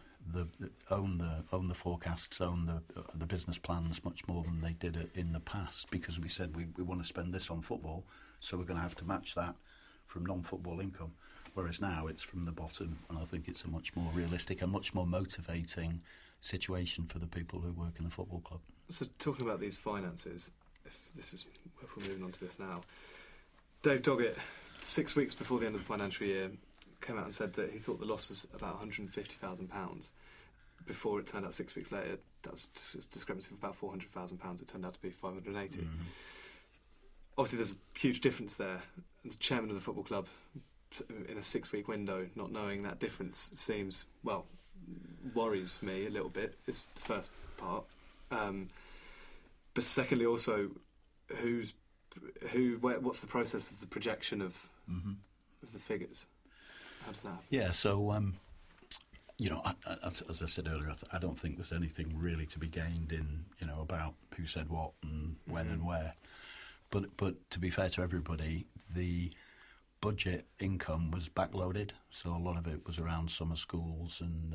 the forecasts, own the business plans much more than they did in the past, because we said we want to spend this on football. So we're going to have to match that from non-football income, whereas now it's from the bottom, and I think it's a much more realistic and much more motivating situation for the people who work in the football club. So talking about these finances, if we're moving on to this now, Dave Doggett, 6 weeks before the end of the financial year, came out and said that he thought the loss was about £150,000. Before it turned out 6 weeks later, that was a discrepancy of about £400,000. It turned out to be 580. Mm-hmm. Obviously, there's a huge difference there. The chairman of the football club, in a 6-week window, not knowing that difference seems, worries me a little bit. It's the first part. But secondly, also, what's the process of the projection of the figures? How does that happen? Yeah, so, as I said earlier, I don't think there's anything really to be gained in, about who said what and when and where. But to be fair to everybody, the budget income was backloaded, so a lot of it was around summer schools and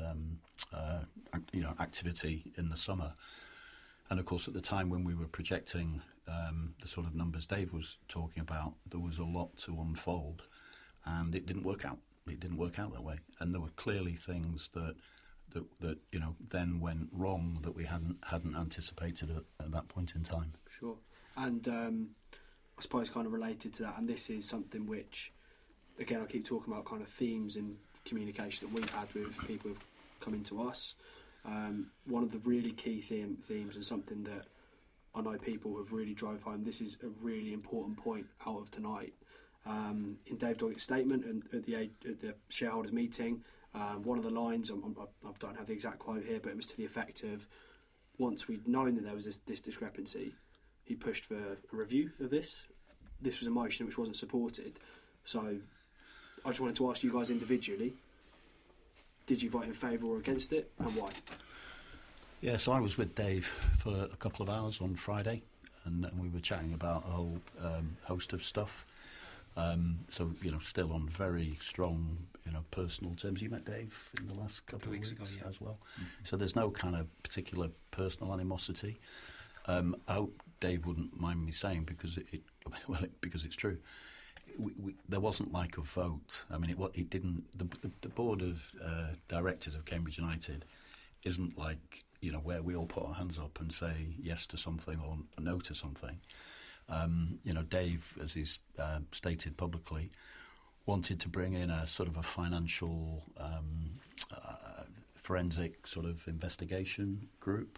activity in the summer. And of course, at the time when we were projecting the sort of numbers Dave was talking about, there was a lot to unfold, and it didn't work out. It didn't work out that way, and there were clearly things that then went wrong that we hadn't anticipated at that point in time. Sure, and I suppose kind of related to that, and this is something which, again, I keep talking about kind of themes in communication that we've had with people who've come into us. One of the really key themes, and something that I know people have really drove home, this is a really important point out of tonight. In Dave Doggett's statement and at the shareholders meeting, one of the lines, I don't have the exact quote here, but it was to the effect of, once we'd known that there was this discrepancy, he pushed for a review of this. This was a motion which wasn't supported. So I just wanted to ask you guys individually, did you vote in favour or against it, and why? Yeah, so I was with Dave for a couple of hours on Friday, and we were chatting about a whole host of stuff. So, still on very strong, personal terms. You met Dave in the last couple of weeks ago, yeah, as well. Mm-hmm. So there's no kind of particular personal animosity. I hope Dave wouldn't mind me saying, because because it's true. There wasn't like a vote. I mean, it didn't. The board of directors of Cambridge United isn't like where we all put our hands up and say yes to something or no to something. Dave, as he's stated publicly, wanted to bring in a sort of a financial forensic sort of investigation group.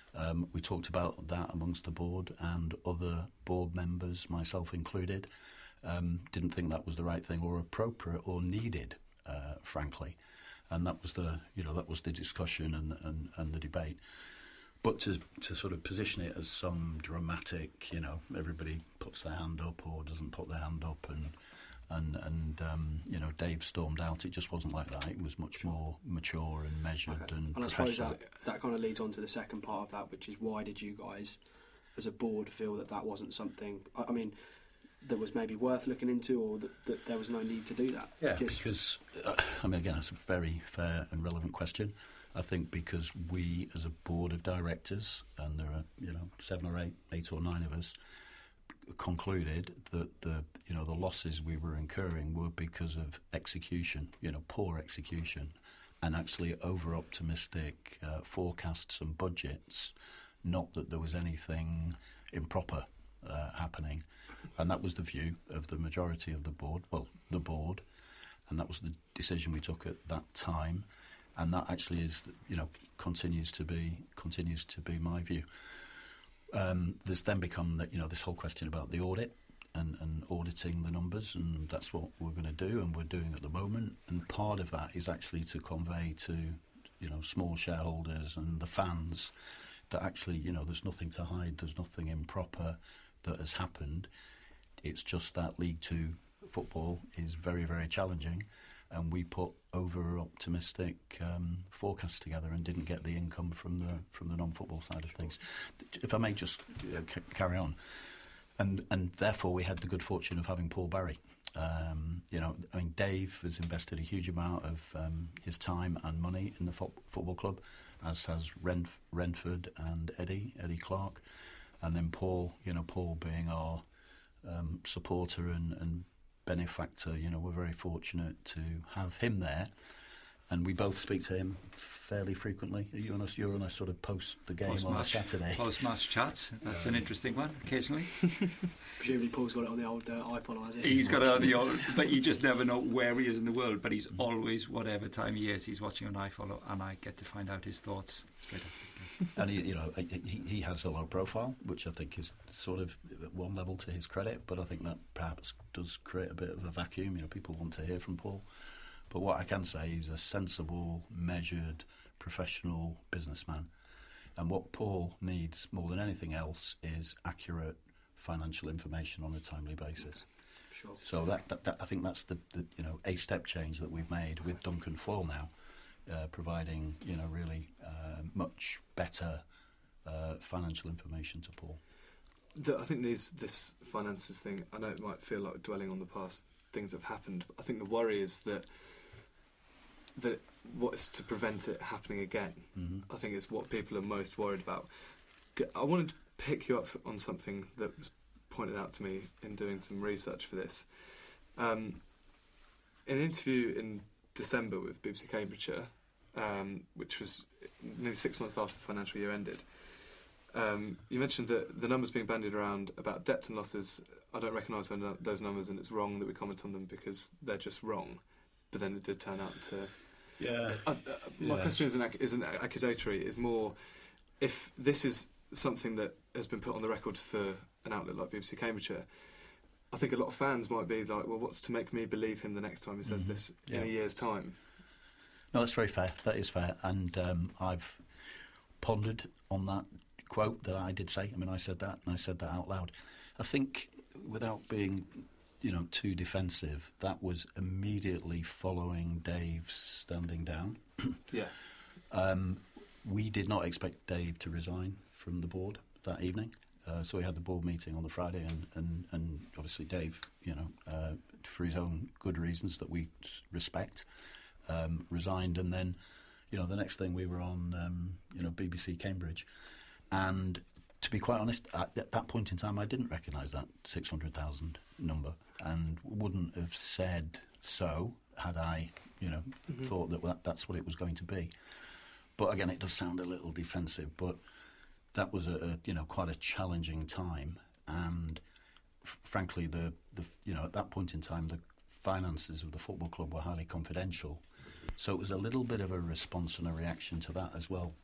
We talked about that amongst the board and other board members, myself included. Didn't think that was the right thing or appropriate or needed, frankly. And that was the discussion and the debate. But to sort of position it as some dramatic, everybody puts their hand up or doesn't put their hand up, and Dave stormed out. It just wasn't like that. It was much more mature and measured and I professional. suppose that kind of leads on to the second part of that, which is why did you guys, as a board, feel that wasn't something? I mean, that was maybe worth looking into, or that there was no need to do that? Yeah, because again, that's a very fair and relevant question. I think because we, as a board of directors, and there are 7 or 8 or 9 of us, concluded that the losses we were incurring were because of execution, poor execution, and actually over-optimistic forecasts and budgets. Not that there was anything improper happening, and that was the view of the majority of the board. Well, the board, and that was the decision we took at that time. And that actually is, continues to be my view. There's then become that, this whole question about the audit and auditing the numbers, and that's what we're going to do, and we're doing at the moment. And part of that is actually to convey to, small shareholders and the fans that actually, there's nothing to hide, there's nothing improper that has happened. It's just that League Two football is very, very challenging. And we put over-optimistic forecasts together and didn't get the income from the non-football side of things. If I may just carry on, and therefore we had the good fortune of having Paul Barry. Dave has invested a huge amount of his time and money in the football club, as has Renford and Eddie Clark, and then Paul. Paul being our supporter and benefactor, we're very fortunate to have him there, and we both speak to him fairly frequently. You're on a sort of post the game on a Saturday. Post-match chat. That's an interesting one, occasionally. Presumably Paul's got it on the old iPhone, has he? He's got it on the old, but you just never know where he is in the world. But he's always, whatever time he is, he's watching on iFollow, and I get to find out his thoughts straight after. And he has a low profile, which I think is sort of at one level to his credit, but I think that perhaps does create a bit of a vacuum. People want to hear from Paul. But what I can say, he's a sensible, measured, professional businessman. And what Paul needs more than anything else is accurate financial information on a timely basis. Sure. So that I think that's the a step change that we've made with Duncan Foyle now. Providing really much better financial information to Paul. I think this finances thing, I know it might feel like dwelling on the past things that have happened, but I think the worry is that what is to prevent it happening again. Mm-hmm. I think it's what people are most worried about. I wanted to pick you up on something that was pointed out to me in doing some research for this. In an interview in December with BBC Cambridgeshire, which was nearly 6 months after the financial year ended, you mentioned that the numbers being bandied around about debt and losses, I don't recognise those numbers, and it's wrong that we comment on them because they're just wrong. But then it did turn out to... Yeah. My question isn't accusatory, is more if this is something that has been put on the record for an outlet like BBC Cambridgeshire, I think a lot of fans might be like, well, what's to make me believe him the next time he says this in a year's time? No, that's very fair. That is fair. And I've pondered on that quote that I did say. I said that, and I said that out loud. I think, without being, too defensive, that was immediately following Dave's standing down. Yeah. We did not expect Dave to resign from the board that evening. So we had the board meeting on the Friday, and obviously Dave, for his own good reasons that we respect, resigned. And then, the next thing we were on, BBC Cambridge. And to be quite honest, at that point in time, I didn't recognise that 600,000 number and wouldn't have said so had I, thought that that's what it was going to be. But again, it does sound a little defensive, but that was quite a challenging time, and frankly, at that point in time, the finances of the football club were highly confidential, so it was a little bit of a response and a reaction to that as well,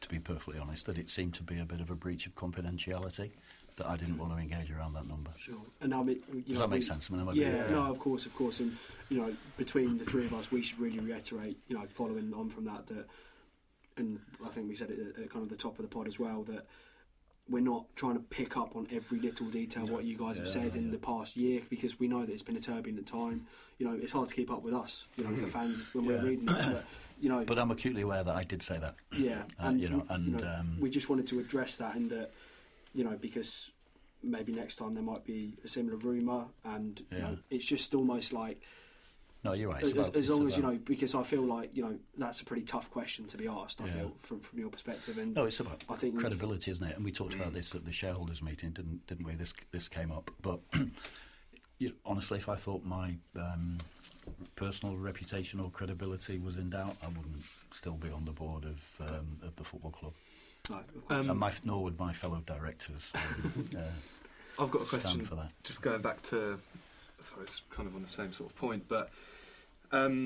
to be perfectly honest, that it seemed to be a bit of a breach of confidentiality, that I didn't want to engage around that number. Sure. And I mean, Does that make sense? I mean, no, of course, and between the three of us, we should really reiterate, following on from that, and I think we said it at kind of the top of the pod as well, that we're not trying to pick up on every little detail what you guys have said in the past year, because we know that it's been a turbulent time. It's hard to keep up with us, for fans when we're reading it. But I'm acutely aware that I did say that. Yeah, we just wanted to address that, in that, because maybe next time there might be a similar rumour, and it's just almost like. No, you're right. As long as because I feel like that's a pretty tough question to be asked. I feel from your perspective, and no, it's about credibility, isn't it? And we talked about this at the shareholders meeting, didn't we? This came up, but honestly, if I thought my personal reputation or credibility was in doubt, I wouldn't still be on the board of the football club. And nor would my fellow directors. I've got a question for that. Just going back to. Sorry, it's kind of on the same sort of point, but after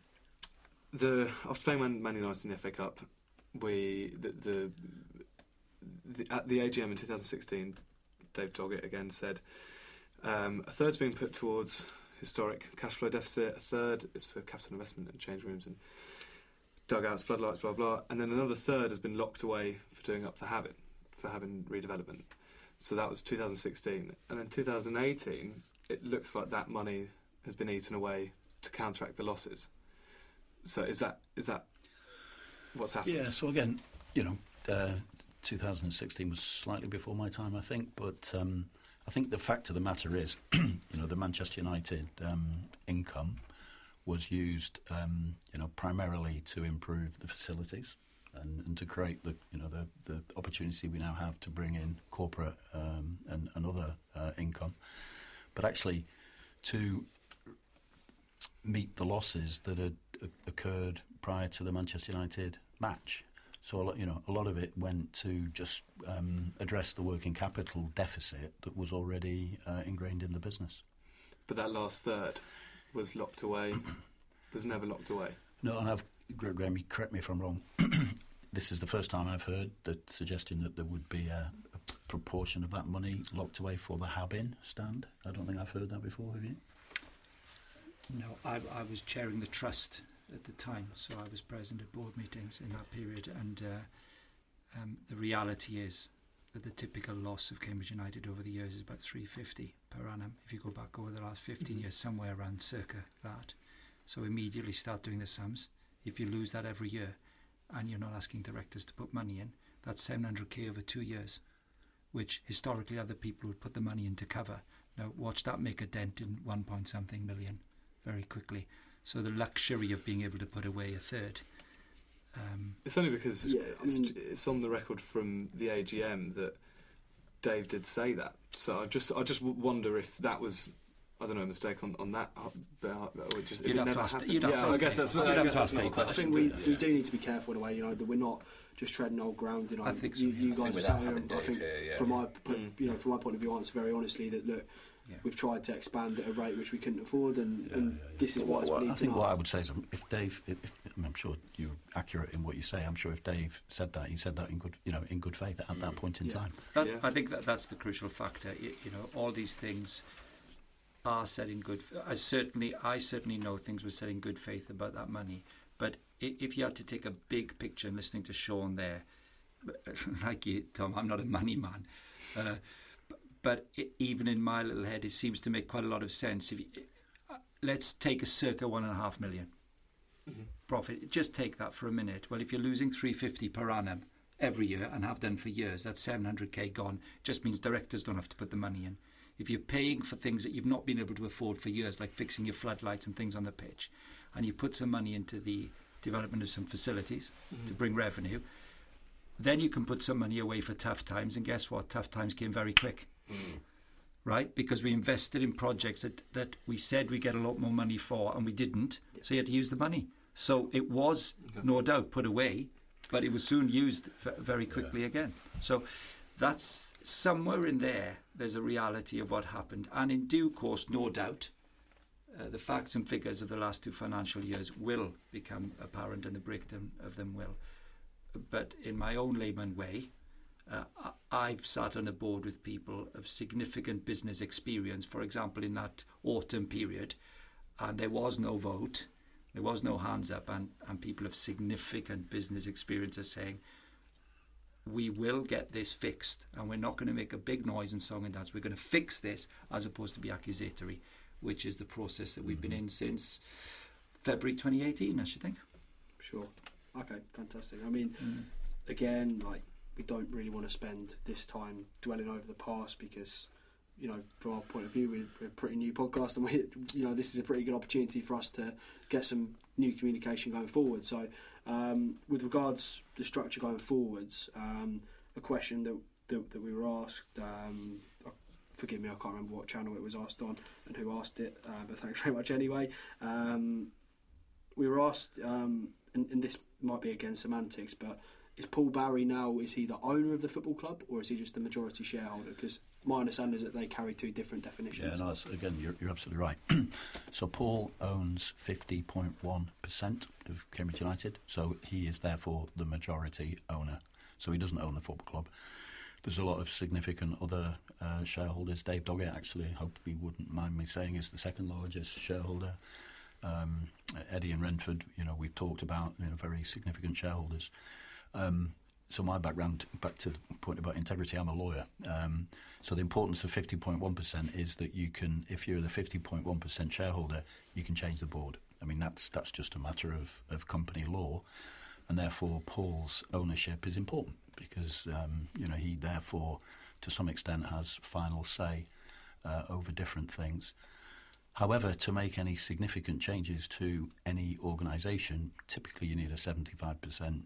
playing Man United in the FA Cup, at the AGM in 2016, Dave Doggett again said a third's being put towards historic cash flow deficit, a third is for capital investment and change rooms and dugouts, floodlights, blah blah, and then another third has been locked away for doing up for having redevelopment. So that was 2016, and then 2018. It looks like that money has been eaten away to counteract the losses. So is that what's happened? Yeah. So again, 2016 was slightly before my time, I think. But I think the fact of the matter is, the Manchester United income was used, primarily to improve the facilities and to create the opportunity we now have to bring in corporate and other income. But actually, to meet the losses that had occurred prior to the Manchester United match, so a lot of it went to just address the working capital deficit that was already ingrained in the business. But that last third was locked away. Was never locked away. No, and Graham, correct me if I'm wrong. This is the first time I've heard the suggestion that there would be a proportion of that money locked away for the Habin stand. I don't think I've heard that before, have you? No, I was chairing the trust at the time, so I was present at board meetings in that period, and the reality is that the typical loss of Cambridge United over the years is about 350 per annum. If you go back over the last 15 years, somewhere around circa that. So immediately start doing the sums. If you lose that every year and you're not asking directors to put money in, that's 700k over 2 years, which historically other people would put the money in to cover. Now watch that make a dent in 1 point something million very quickly. So the luxury of being able to put away a third. It's only because it's on the record from the AGM that Dave did say that. So I just wonder if that was, I don't know, a mistake on that. But just, you'd have to ask. I guess that's I think we do need to be careful in a way, that we're not just treading old ground. I think so, you guys are sat here, and I think here, from my point of view, I answer very honestly that look. Yeah. We've tried to expand at a rate which we couldn't afford, and this is what I think. What I would say is, if Dave, I'm sure you're accurate in what you say. I'm sure if Dave said that, he said that in good faith at that point in time. I think that's the crucial factor. All these things are said in good. I certainly know things were said in good faith about that money. But if you had to take a big picture, and listening to Sean there, like you, Tom, I'm not a money man. But even in my little head, it seems to make quite a lot of sense. Let's take a circa 1.5 million profit. Just take that for a minute. Well, if you're losing 350 per annum every year and have done for years, that's 700k gone. Just means directors don't have to put the money in. If you're paying for things that you've not been able to afford for years, like fixing your floodlights and things on the pitch, and you put some money into the development of some facilities to bring revenue, then you can put some money away for tough times. And guess what? Tough times came very quick. Right, because we invested in projects that we said we get a lot more money for, and we didn't, so you had to use the money. So it was no doubt put away, but it was soon used very quickly again. So that's somewhere in there. There's a reality of what happened, and in due course, no doubt, the facts and figures of the last 2 financial years will become apparent, and the breakdown of them will. but in my own layman way, I've sat on a board with people of significant business experience, for example, in that autumn period, and there was no vote, there was no hands up, and people of significant business experience are saying, we will get this fixed, and we're not going to make a big noise and song and dance. We're going to fix this, as opposed to be accusatory, which is the process that we've been in since February 2018, I should think. Sure. Okay, fantastic. I mean, again, like, we don't really want to spend this time dwelling over the past because, you know, from our point of view, we're a pretty new podcast, and this is a pretty good opportunity for us to get some new communication going forward. So, with regards to the structure going forwards, a question that we were asked, forgive me, I can't remember what channel it was asked on and who asked it, but thanks very much anyway. We were asked, and this might be again semantics, but is Paul Barry now, is he the owner of the football club, or is he just the majority shareholder? Because my understanding is that they carry two different definitions. Yeah, no, again, you're absolutely right. So Paul owns 50.1% of Cambridge United, so he is therefore the majority owner. So he doesn't own the football club. There's a lot of significant other shareholders. Dave Doggett, actually, I hope he wouldn't mind me saying, is the second largest shareholder. Eddie and Renford, we've talked about, very significant shareholders. So my background, back to the point about integrity, I'm a lawyer. So the importance of 50.1% is that you can, if you're the 50.1% shareholder, you can change the board. I mean, that's just a matter of company law, and therefore Paul's ownership is important because, he therefore, to some extent, has final say over different things. However, to make any significant changes to any organisation, typically you need a 75%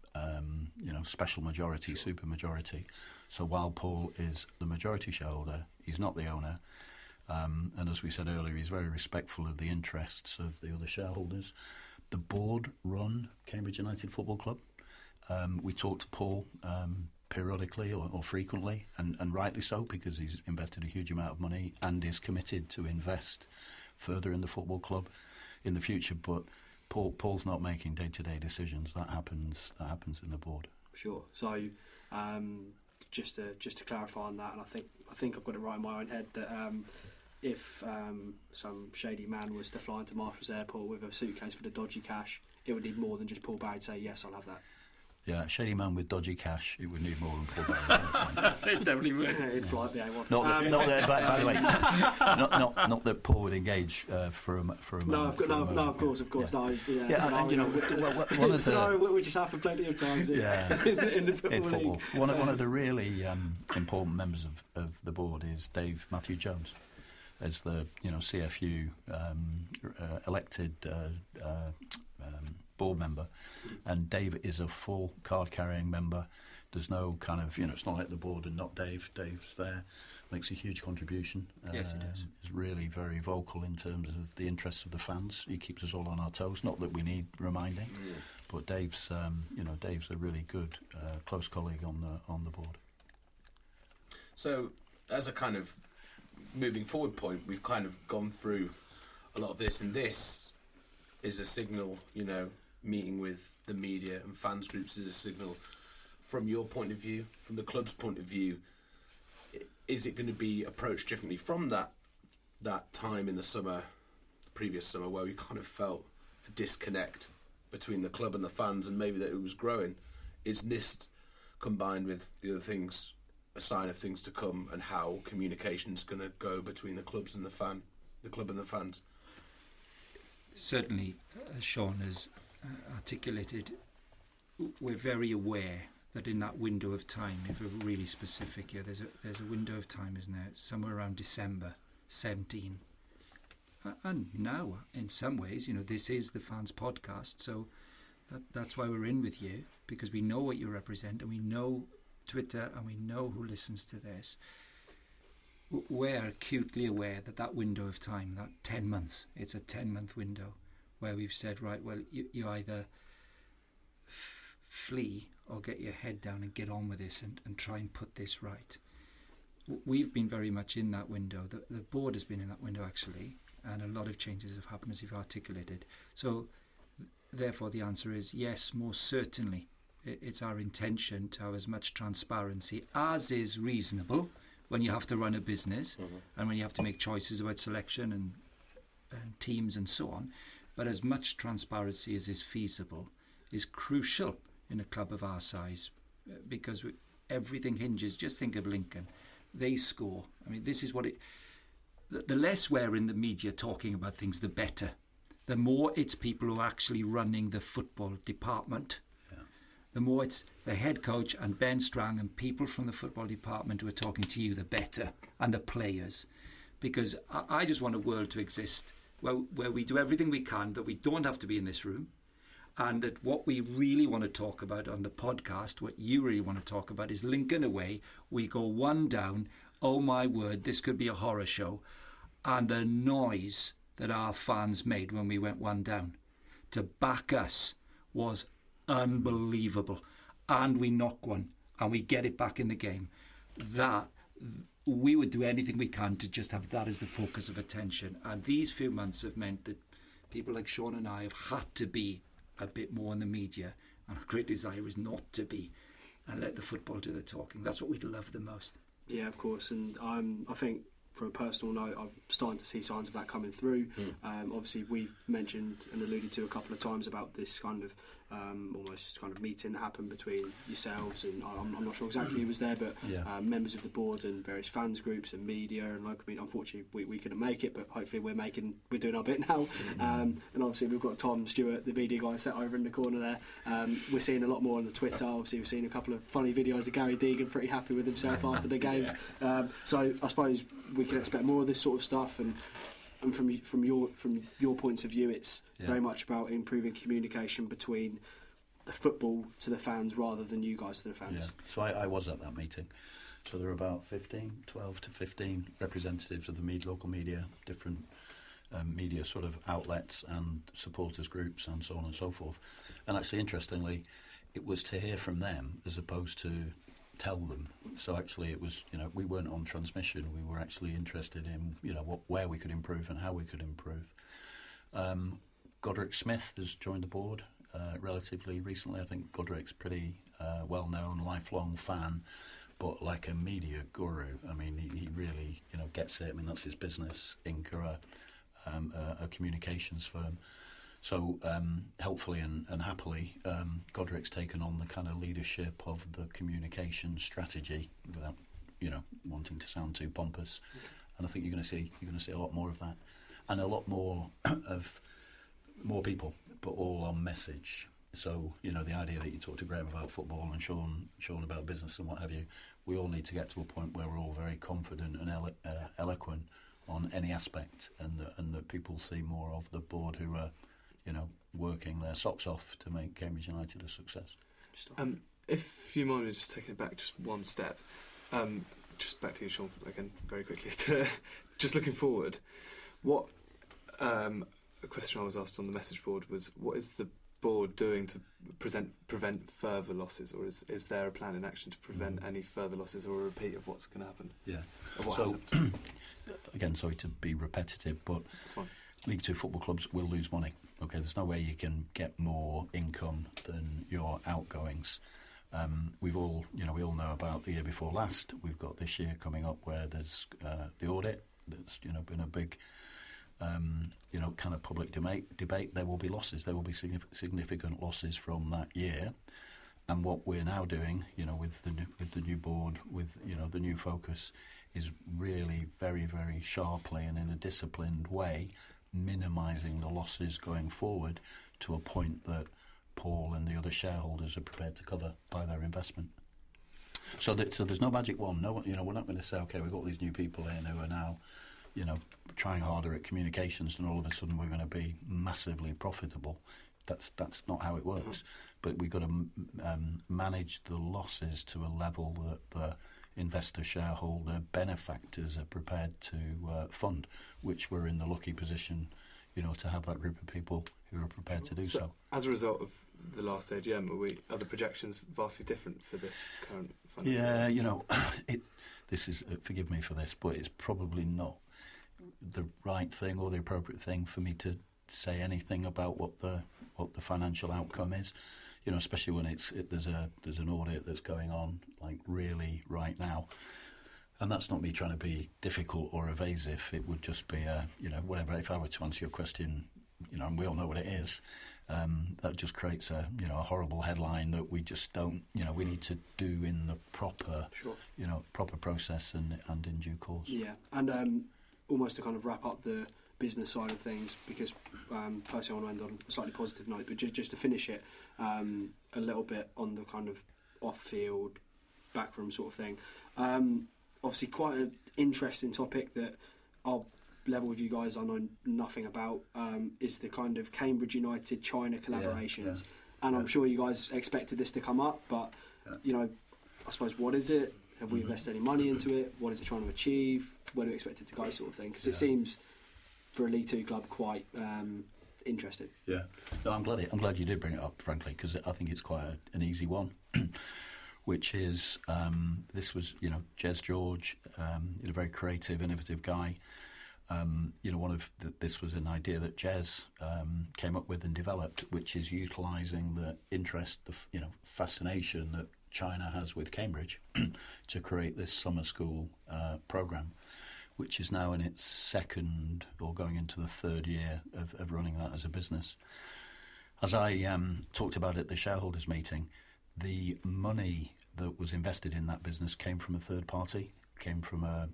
special majority, sure, super majority. So while Paul is the majority shareholder, he's not the owner. And as we said earlier, he's very respectful of the interests of the other shareholders. The board run Cambridge United Football Club. We talk to Paul periodically or frequently, and rightly so, because he's invested a huge amount of money and is committed to invest further in the football club in the future. But Paul's not making day-to-day decisions. That happens in the board. Sure. So, just to clarify on that, and I think I've got it right in my own head that if some shady man was to fly into Marshalls Airport with a suitcase full of dodgy cash, it would need more than just Paul Barry to say yes, I'll have that. Yeah, shady man with dodgy cash, it would need more than Paul Barry. It definitely would. He'd fly up the A1. Not that, by the way, not that Paul would engage for a moment. No, of course. Yeah, and one of the which has happened plenty of times in the football league. One of the really important members of the board is Dave Matthew Jones, as the CFU elected board member, and Dave is a full card-carrying member. There's no kind of, it's not like the board and not Dave. Dave's there, makes a huge contribution. Yes, he does. He's really very vocal in terms of the interests of the fans. He keeps us all on our toes. Not that we need reminding, but Dave's a really good close colleague on the board. So, as a kind of moving forward point, we've kind of gone through a lot of this, and this is a signal, meeting with the media and fans groups is a signal from your point of view, from the club's point of view. Is it going to be approached differently from that time in the summer, the previous summer, where we kind of felt a disconnect between the club and the fans, and maybe that it was growing? Is NIST, combined with the other things, a sign of things to come, and how communication's going to go between the clubs and the club and the fans? Certainly, as Sean has articulated, we're very aware that in that window of time, if we're really specific here, there's a window of time, isn't there, somewhere around December 17. And now, in some ways, this is the fans' podcast, so that's why we're in with you, because we know what you represent, and we know Twitter, and we know who listens to this. We're acutely aware that window of time, that 10 months, it's a 10-month window where we've said, right, well, you either flee or get your head down and get on with this and try and put this right. We've been very much in that window. The board has been in that window, actually, and a lot of changes have happened, as you've articulated. So, therefore, the answer is yes, most certainly. it's our intention to have as much transparency as is reasonable when you have to run a business and when you have to make choices about selection and teams and so on. But as much transparency as is feasible is crucial in a club of our size, because everything hinges. Just think of Lincoln. They score. I mean, this is what it... The less we're in the media talking about things, the better. The more it's people who are actually running the football department. Yeah. The more it's the head coach and Ben Strang and people from the football department who are talking to you, the better, and the players. Because I just want a world to exist where we do everything we can, that we don't have to be in this room, and that what we really want to talk about on the podcast, what you really want to talk about, is Lincoln away. We go 1 down. Oh my word, this could be a horror show. And the noise that our fans made when we went 1 down to back us was unbelievable. And we knock one and we get it back in the game. That we would do anything we can to just have that as the focus of attention. And these few months have meant that people like Sean and I have had to be a bit more in the media, and our great desire is not to be, and let the football do the talking. That's what we'd love the most. Yeah, of course, and I think from a personal note, I'm starting to see signs of that coming through. Obviously, we've mentioned and alluded to a couple of times about this kind of almost kind of meeting that happened between yourselves and I'm not sure exactly who was there, but members of the board and various fans groups and media and local media. Unfortunately, we couldn't make it, but hopefully we're doing our bit now. And obviously, we've got Tom Stewart, the media guy, sat over in the corner there. We're seeing a lot more on the Twitter. Obviously, we've seen a couple of funny videos of Gary Deegan pretty happy with himself after the games. So I suppose we can expect more of this sort of stuff, and from your points of view, it's very much about improving communication between the football to the fans rather than you guys to the fans. Yeah. So I was at that meeting. So there were about 12 to 15 representatives of the local media, different media sort of outlets and supporters groups and so on and so forth. And actually, interestingly, it was to hear from them as opposed to tell them. So actually it was, we weren't on transmission. We were actually interested in, where we could improve and how we could improve. Godric Smith has joined the board relatively recently. I think Godric's pretty well-known, lifelong fan, but like a media guru. I mean, he really, gets it. I mean, that's his business, Inca, a communications firm. So helpfully and happily, Godric's taken on the kind of leadership of the communication strategy without, wanting to sound too pompous. And I think you're going to see a lot more of that, and a lot more of more people, but all on message. So the idea that you talk to Graham about football and Sean about business and what have you, we all need to get to a point where we're all very confident and eloquent on any aspect, and that people see more of the board who are working their socks off to make Cambridge United a success. If you mind me just taking it back just one step, just back to you, Sean, again, very quickly, just looking forward, what a question I was asked on the message board was, what is the board doing to prevent further losses, or is there a plan in action to prevent any further losses or a repeat of what's going to happen? Yeah. So, again, sorry to be repetitive, but it's fine. League Two football clubs will lose money. Okay, there's no way you can get more income than your outgoings. We all know about the year before last. We've got this year coming up where there's the audit. There's been a big kind of public debate. There will be losses. There will be significant losses from that year. And what we're now doing, with the new board, with the new focus, is really very, very sharply and in a disciplined way minimising the losses going forward to a point that Paul and the other shareholders are prepared to cover by their investment. So there's no magic wand. No, we're not going to say, okay, we've got these new people in who are now, trying harder at communications, and all of a sudden we're going to be massively profitable. That's not how it works. But we've got to manage the losses to a level that the investor, shareholder, benefactors are prepared to fund, which we're in the lucky position, to have that group of people who are prepared to do so. As a result of the last AGM, are the projections vastly different for this current funding? Yeah, this is, forgive me for this, but it's probably not the right thing or the appropriate thing for me to say anything about what the financial outcome is. especially when there's an audit that's going on, like really right now. And that's not me trying to be difficult or evasive. It would just be whatever. If I were to answer your question, and we all know what it is, that just creates a horrible headline that we just don't, we need to do in the proper, proper process and in due course. Yeah, and almost to kind of wrap up the business side of things, because personally I want to end on a slightly positive note, but just to finish it a little bit on the kind of off-field, backroom sort of thing. Obviously quite an interesting topic that I'll level with you guys I know nothing about, is the kind of Cambridge United China collaborations. And I'm sure you guys expected this to come up, but I suppose, what is it? Have we invested any money into it? What is it trying to achieve? Where do we expect it to go, sort of thing? Because it seems, for a League Two club, quite interesting. Yeah, no, I'm glad you did bring it up, frankly, because I think it's quite an easy one. Which is, this was, Jez George, a very creative, innovative guy. This was an idea that Jez came up with and developed, which is utilising the interest, the fascination that China has with Cambridge to create this summer school programme, which is now in its second or going into the third year of running that as a business. As I talked about at the shareholders meeting, the money that was invested in that business came from a third party, came from a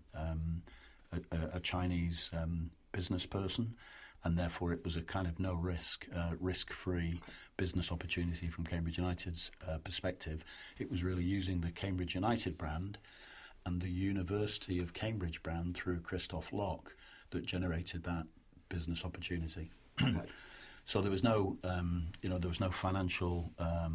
Chinese business person, and therefore it was a kind of no risk, risk-free business opportunity from Cambridge United's perspective. It was really using the Cambridge United brand and the University of Cambridge brand through Christoph Locke that generated that business opportunity. Okay. So there was no, financial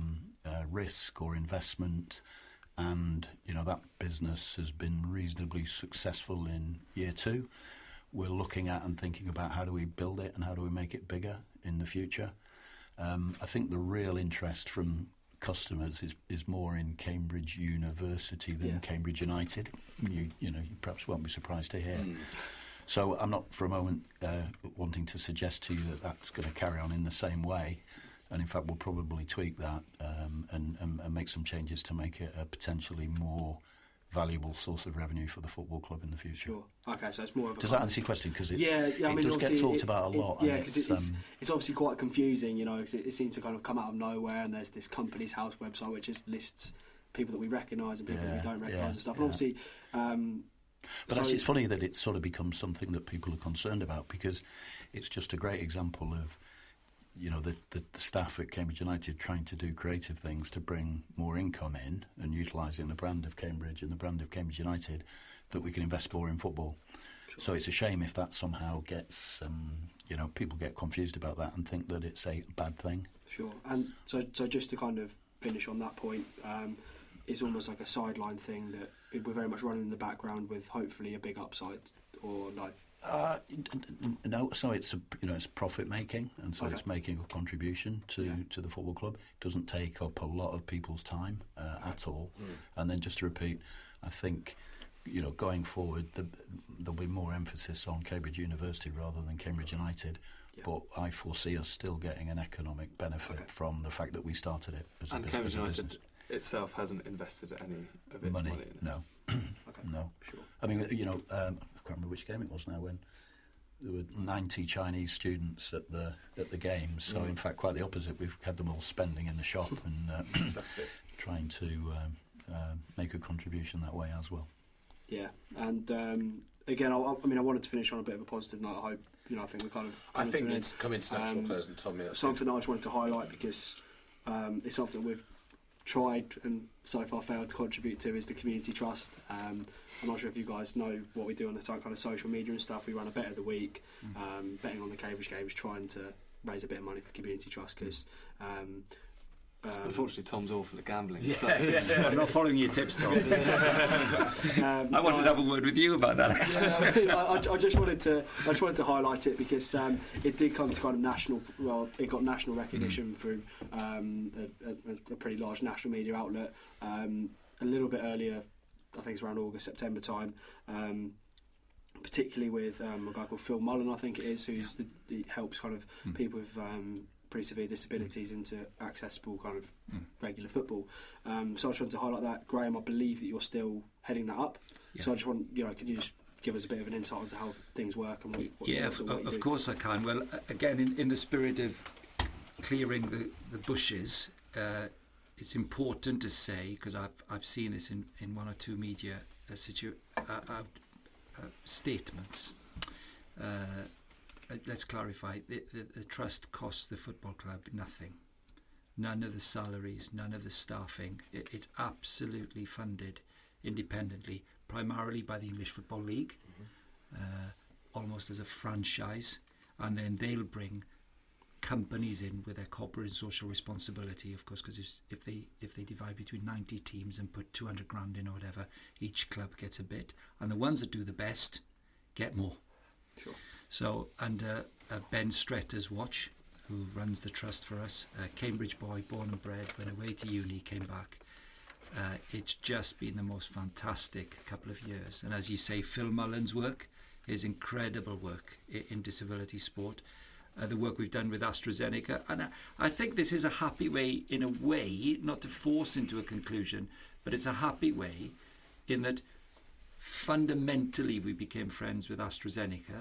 risk or investment, and that business has been reasonably successful in year 2. We're looking at and thinking about how do we build it and how do we make it bigger in the future. I think the real interest from customers is more in Cambridge University than Cambridge United. You perhaps won't be surprised to hear. So I'm not for a moment wanting to suggest to you that that's going to carry on in the same way. And in fact, we'll probably tweak that and make some changes to make it a potentially more valuable source of revenue for the football club in the future. Sure. Okay, so it's more of a... Does that answer your question? Because it mean, does get talked about a lot. Yeah, because it's obviously quite confusing, because it seems to kind of come out of nowhere, and there's this Companies House website which just lists people that we recognise and people that we don't recognise and stuff. And obviously... But actually, it's funny that it's sort of become something that people are concerned about, because it's just a great example of, the staff at Cambridge United trying to do creative things to bring more income in and utilising the brand of Cambridge and the brand of Cambridge United, that we can invest more in football. Sure. So it's a shame if that somehow gets, people get confused about that and think that it's a bad thing. Sure. And so just to kind of finish on that point, it's almost like a sideline thing that we're very much running in the background with hopefully a big upside, or like... No, so it's it's profit making, and so it's making a contribution to the football club. It doesn't take up a lot of people's time at all. And then just to repeat, I think going forward there'll be more emphasis on Cambridge University rather than Cambridge United. But I foresee us still getting an economic benefit from the fact that we started it as a business. And Cambridge United itself hasn't invested any of its money in it. No. No. Sure. I mean, I can't remember which game it was now, when there were 90 Chinese students at the games. So in fact, quite the opposite. We've had them all spending in the shop and trying to make a contribution that way as well. Yeah, and again, I wanted to finish on a bit of a positive note. I hope I think we kind of. I think it's come into natural close and Tommy. Something that I just wanted to highlight, because it's something we've tried and so far failed to contribute to, is the community trust. I'm not sure if you guys know what we do on the kind of social media and stuff. We run a bet of the week, betting on the Cambridge games, trying to raise a bit of money for community trust, because unfortunately Tom's awful at gambling. I'm not following your tips, Tom. I wanted to have a word with you about that. I just wanted to highlight it, because it did come to kind of national. Well, it got national recognition through a pretty large national media outlet a little bit earlier. I think it's around August, September time. Particularly with a guy called Phil Mullen, I think it is, he helps kind of people with pretty severe disabilities into accessible kind of regular football. So I just wanted to highlight that. Graham, I believe that you're still heading that up. Yeah. So I just want, could you just give us a bit of an insight into how things work and what of course I can. Well, again, in the spirit of clearing the bushes, it's important to say, because I've seen this in one or two media statements. Let's clarify. The trust costs the football club nothing. None of the salaries, none of the staffing. It's absolutely funded independently, primarily by the English Football League, almost as a franchise, and then they'll bring companies in with their corporate and social responsibility, of course, because if they divide between 90 teams and put 200 grand in or whatever, each club gets a bit, and the ones that do the best get more. Sure. So under Ben Stretter's watch, who runs the trust for us, Cambridge boy, born and bred, went away to uni, came back. It's just been the most fantastic couple of years. And as you say, Phil Mullen's work, his incredible work in disability sport, the work we've done with AstraZeneca. And I think this is a happy way, in a way, not to force into a conclusion, but it's a happy way in that fundamentally we became friends with AstraZeneca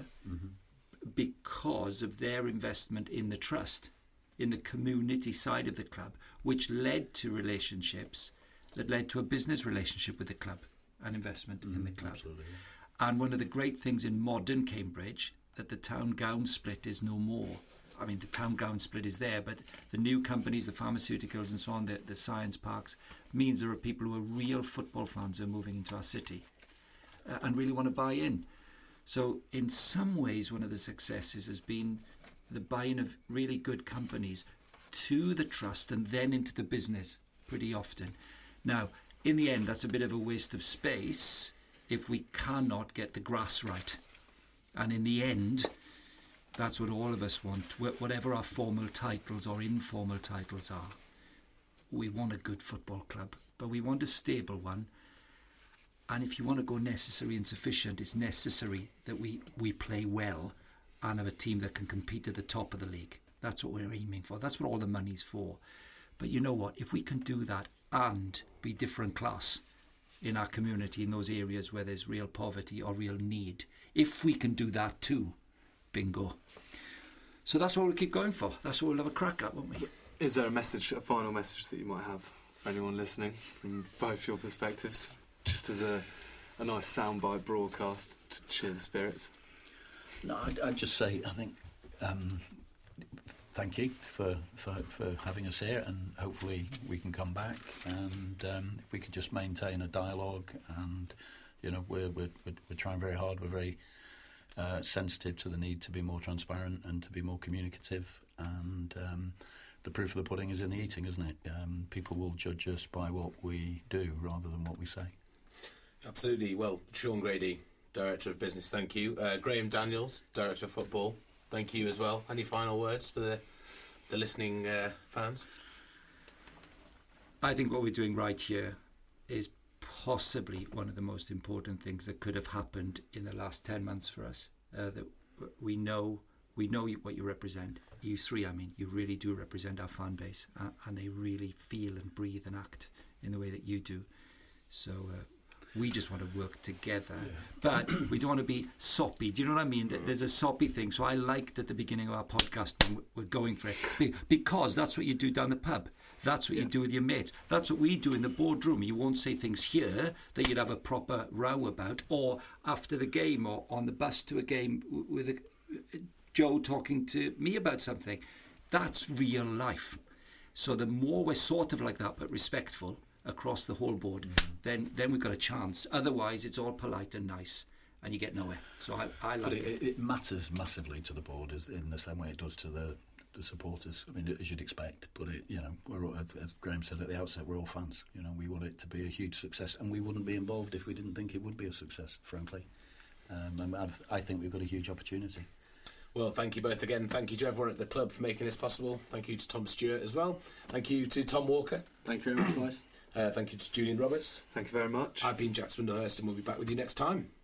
because of their investment in the trust, in the community side of the club, which led to relationships that led to a business relationship with the club and investment in the club. Absolutely. And one of the great things in modern Cambridge, that the town gown split is no more. I mean, the town gown split is there, but the new companies, the pharmaceuticals and so on, the science parks, means there are people who are real football fans who are moving into our city and really want to buy in. So in some ways, one of the successes has been the buy-in of really good companies to the trust and then into the business pretty often. Now, in the end, that's a bit of a waste of space if we cannot get the grass right. And in the end, that's what all of us want, whatever our formal titles or informal titles are. We want a good football club, but we want a stable one. And if you want to go necessary and sufficient, it's necessary that we play well and have a team that can compete at the top of the league. That's what we're aiming for. That's what all the money's for. But you know what? If we can do that and be different class in our community, in those areas where there's real poverty or real need, if we can do that too, bingo. So that's what we'll keep going for. That's what we'll have a crack at, won't we? Is there a final message that you might have for anyone listening from both your perspectives, just as a nice soundbite broadcast to cheer the spirits? No, I'd just say, I think, thank you for having us here, and hopefully we can come back, and if we could just maintain a dialogue, and we're trying very hard. We're very sensitive to the need to be more transparent and to be more communicative, and the proof of the pudding is in the eating, isn't it? People will judge us by what we do rather than what we say. Absolutely. Well, Sean Grady, Director of Business, thank you. Graham Daniels, Director of Football, thank you as well. Any final words for the listening fans? I think what we're doing right here is possibly one of the most important things that could have happened in the last 10 months for us. That we know what you represent. You three, I mean, you really do represent our fan base, and they really feel and breathe and act in the way that you do. So we just want to work together, but we don't want to be soppy. Do you know what I mean? There's a soppy thing. So I liked at the beginning of our podcast when we're going for it, because that's what you do down the pub. That's what you do with your mates. That's what we do in the boardroom. You won't say things here that you'd have a proper row about, or after the game, or on the bus to a game with Joe talking to me about something. That's real life. So the more we're sort of like that, but respectful across the whole board, then we've got a chance. Otherwise, it's all polite and nice, and you get nowhere. So I like it. It matters massively to the board, in the same way it does to the supporters. I mean, as you'd expect. But we're all, as Graham said at the outset, we're all fans. We want it to be a huge success, and we wouldn't be involved if we didn't think it would be a success. Frankly, and I think we've got a huge opportunity. Well, thank you both again. Thank you to everyone at the club for making this possible. Thank you to Tom Stewart as well. Thank you to Tom Walker. Thank you very much, guys. Thank you to Julian Roberts. Thank you very much. I've been Jack Swindlehurst, and we'll be back with you next time.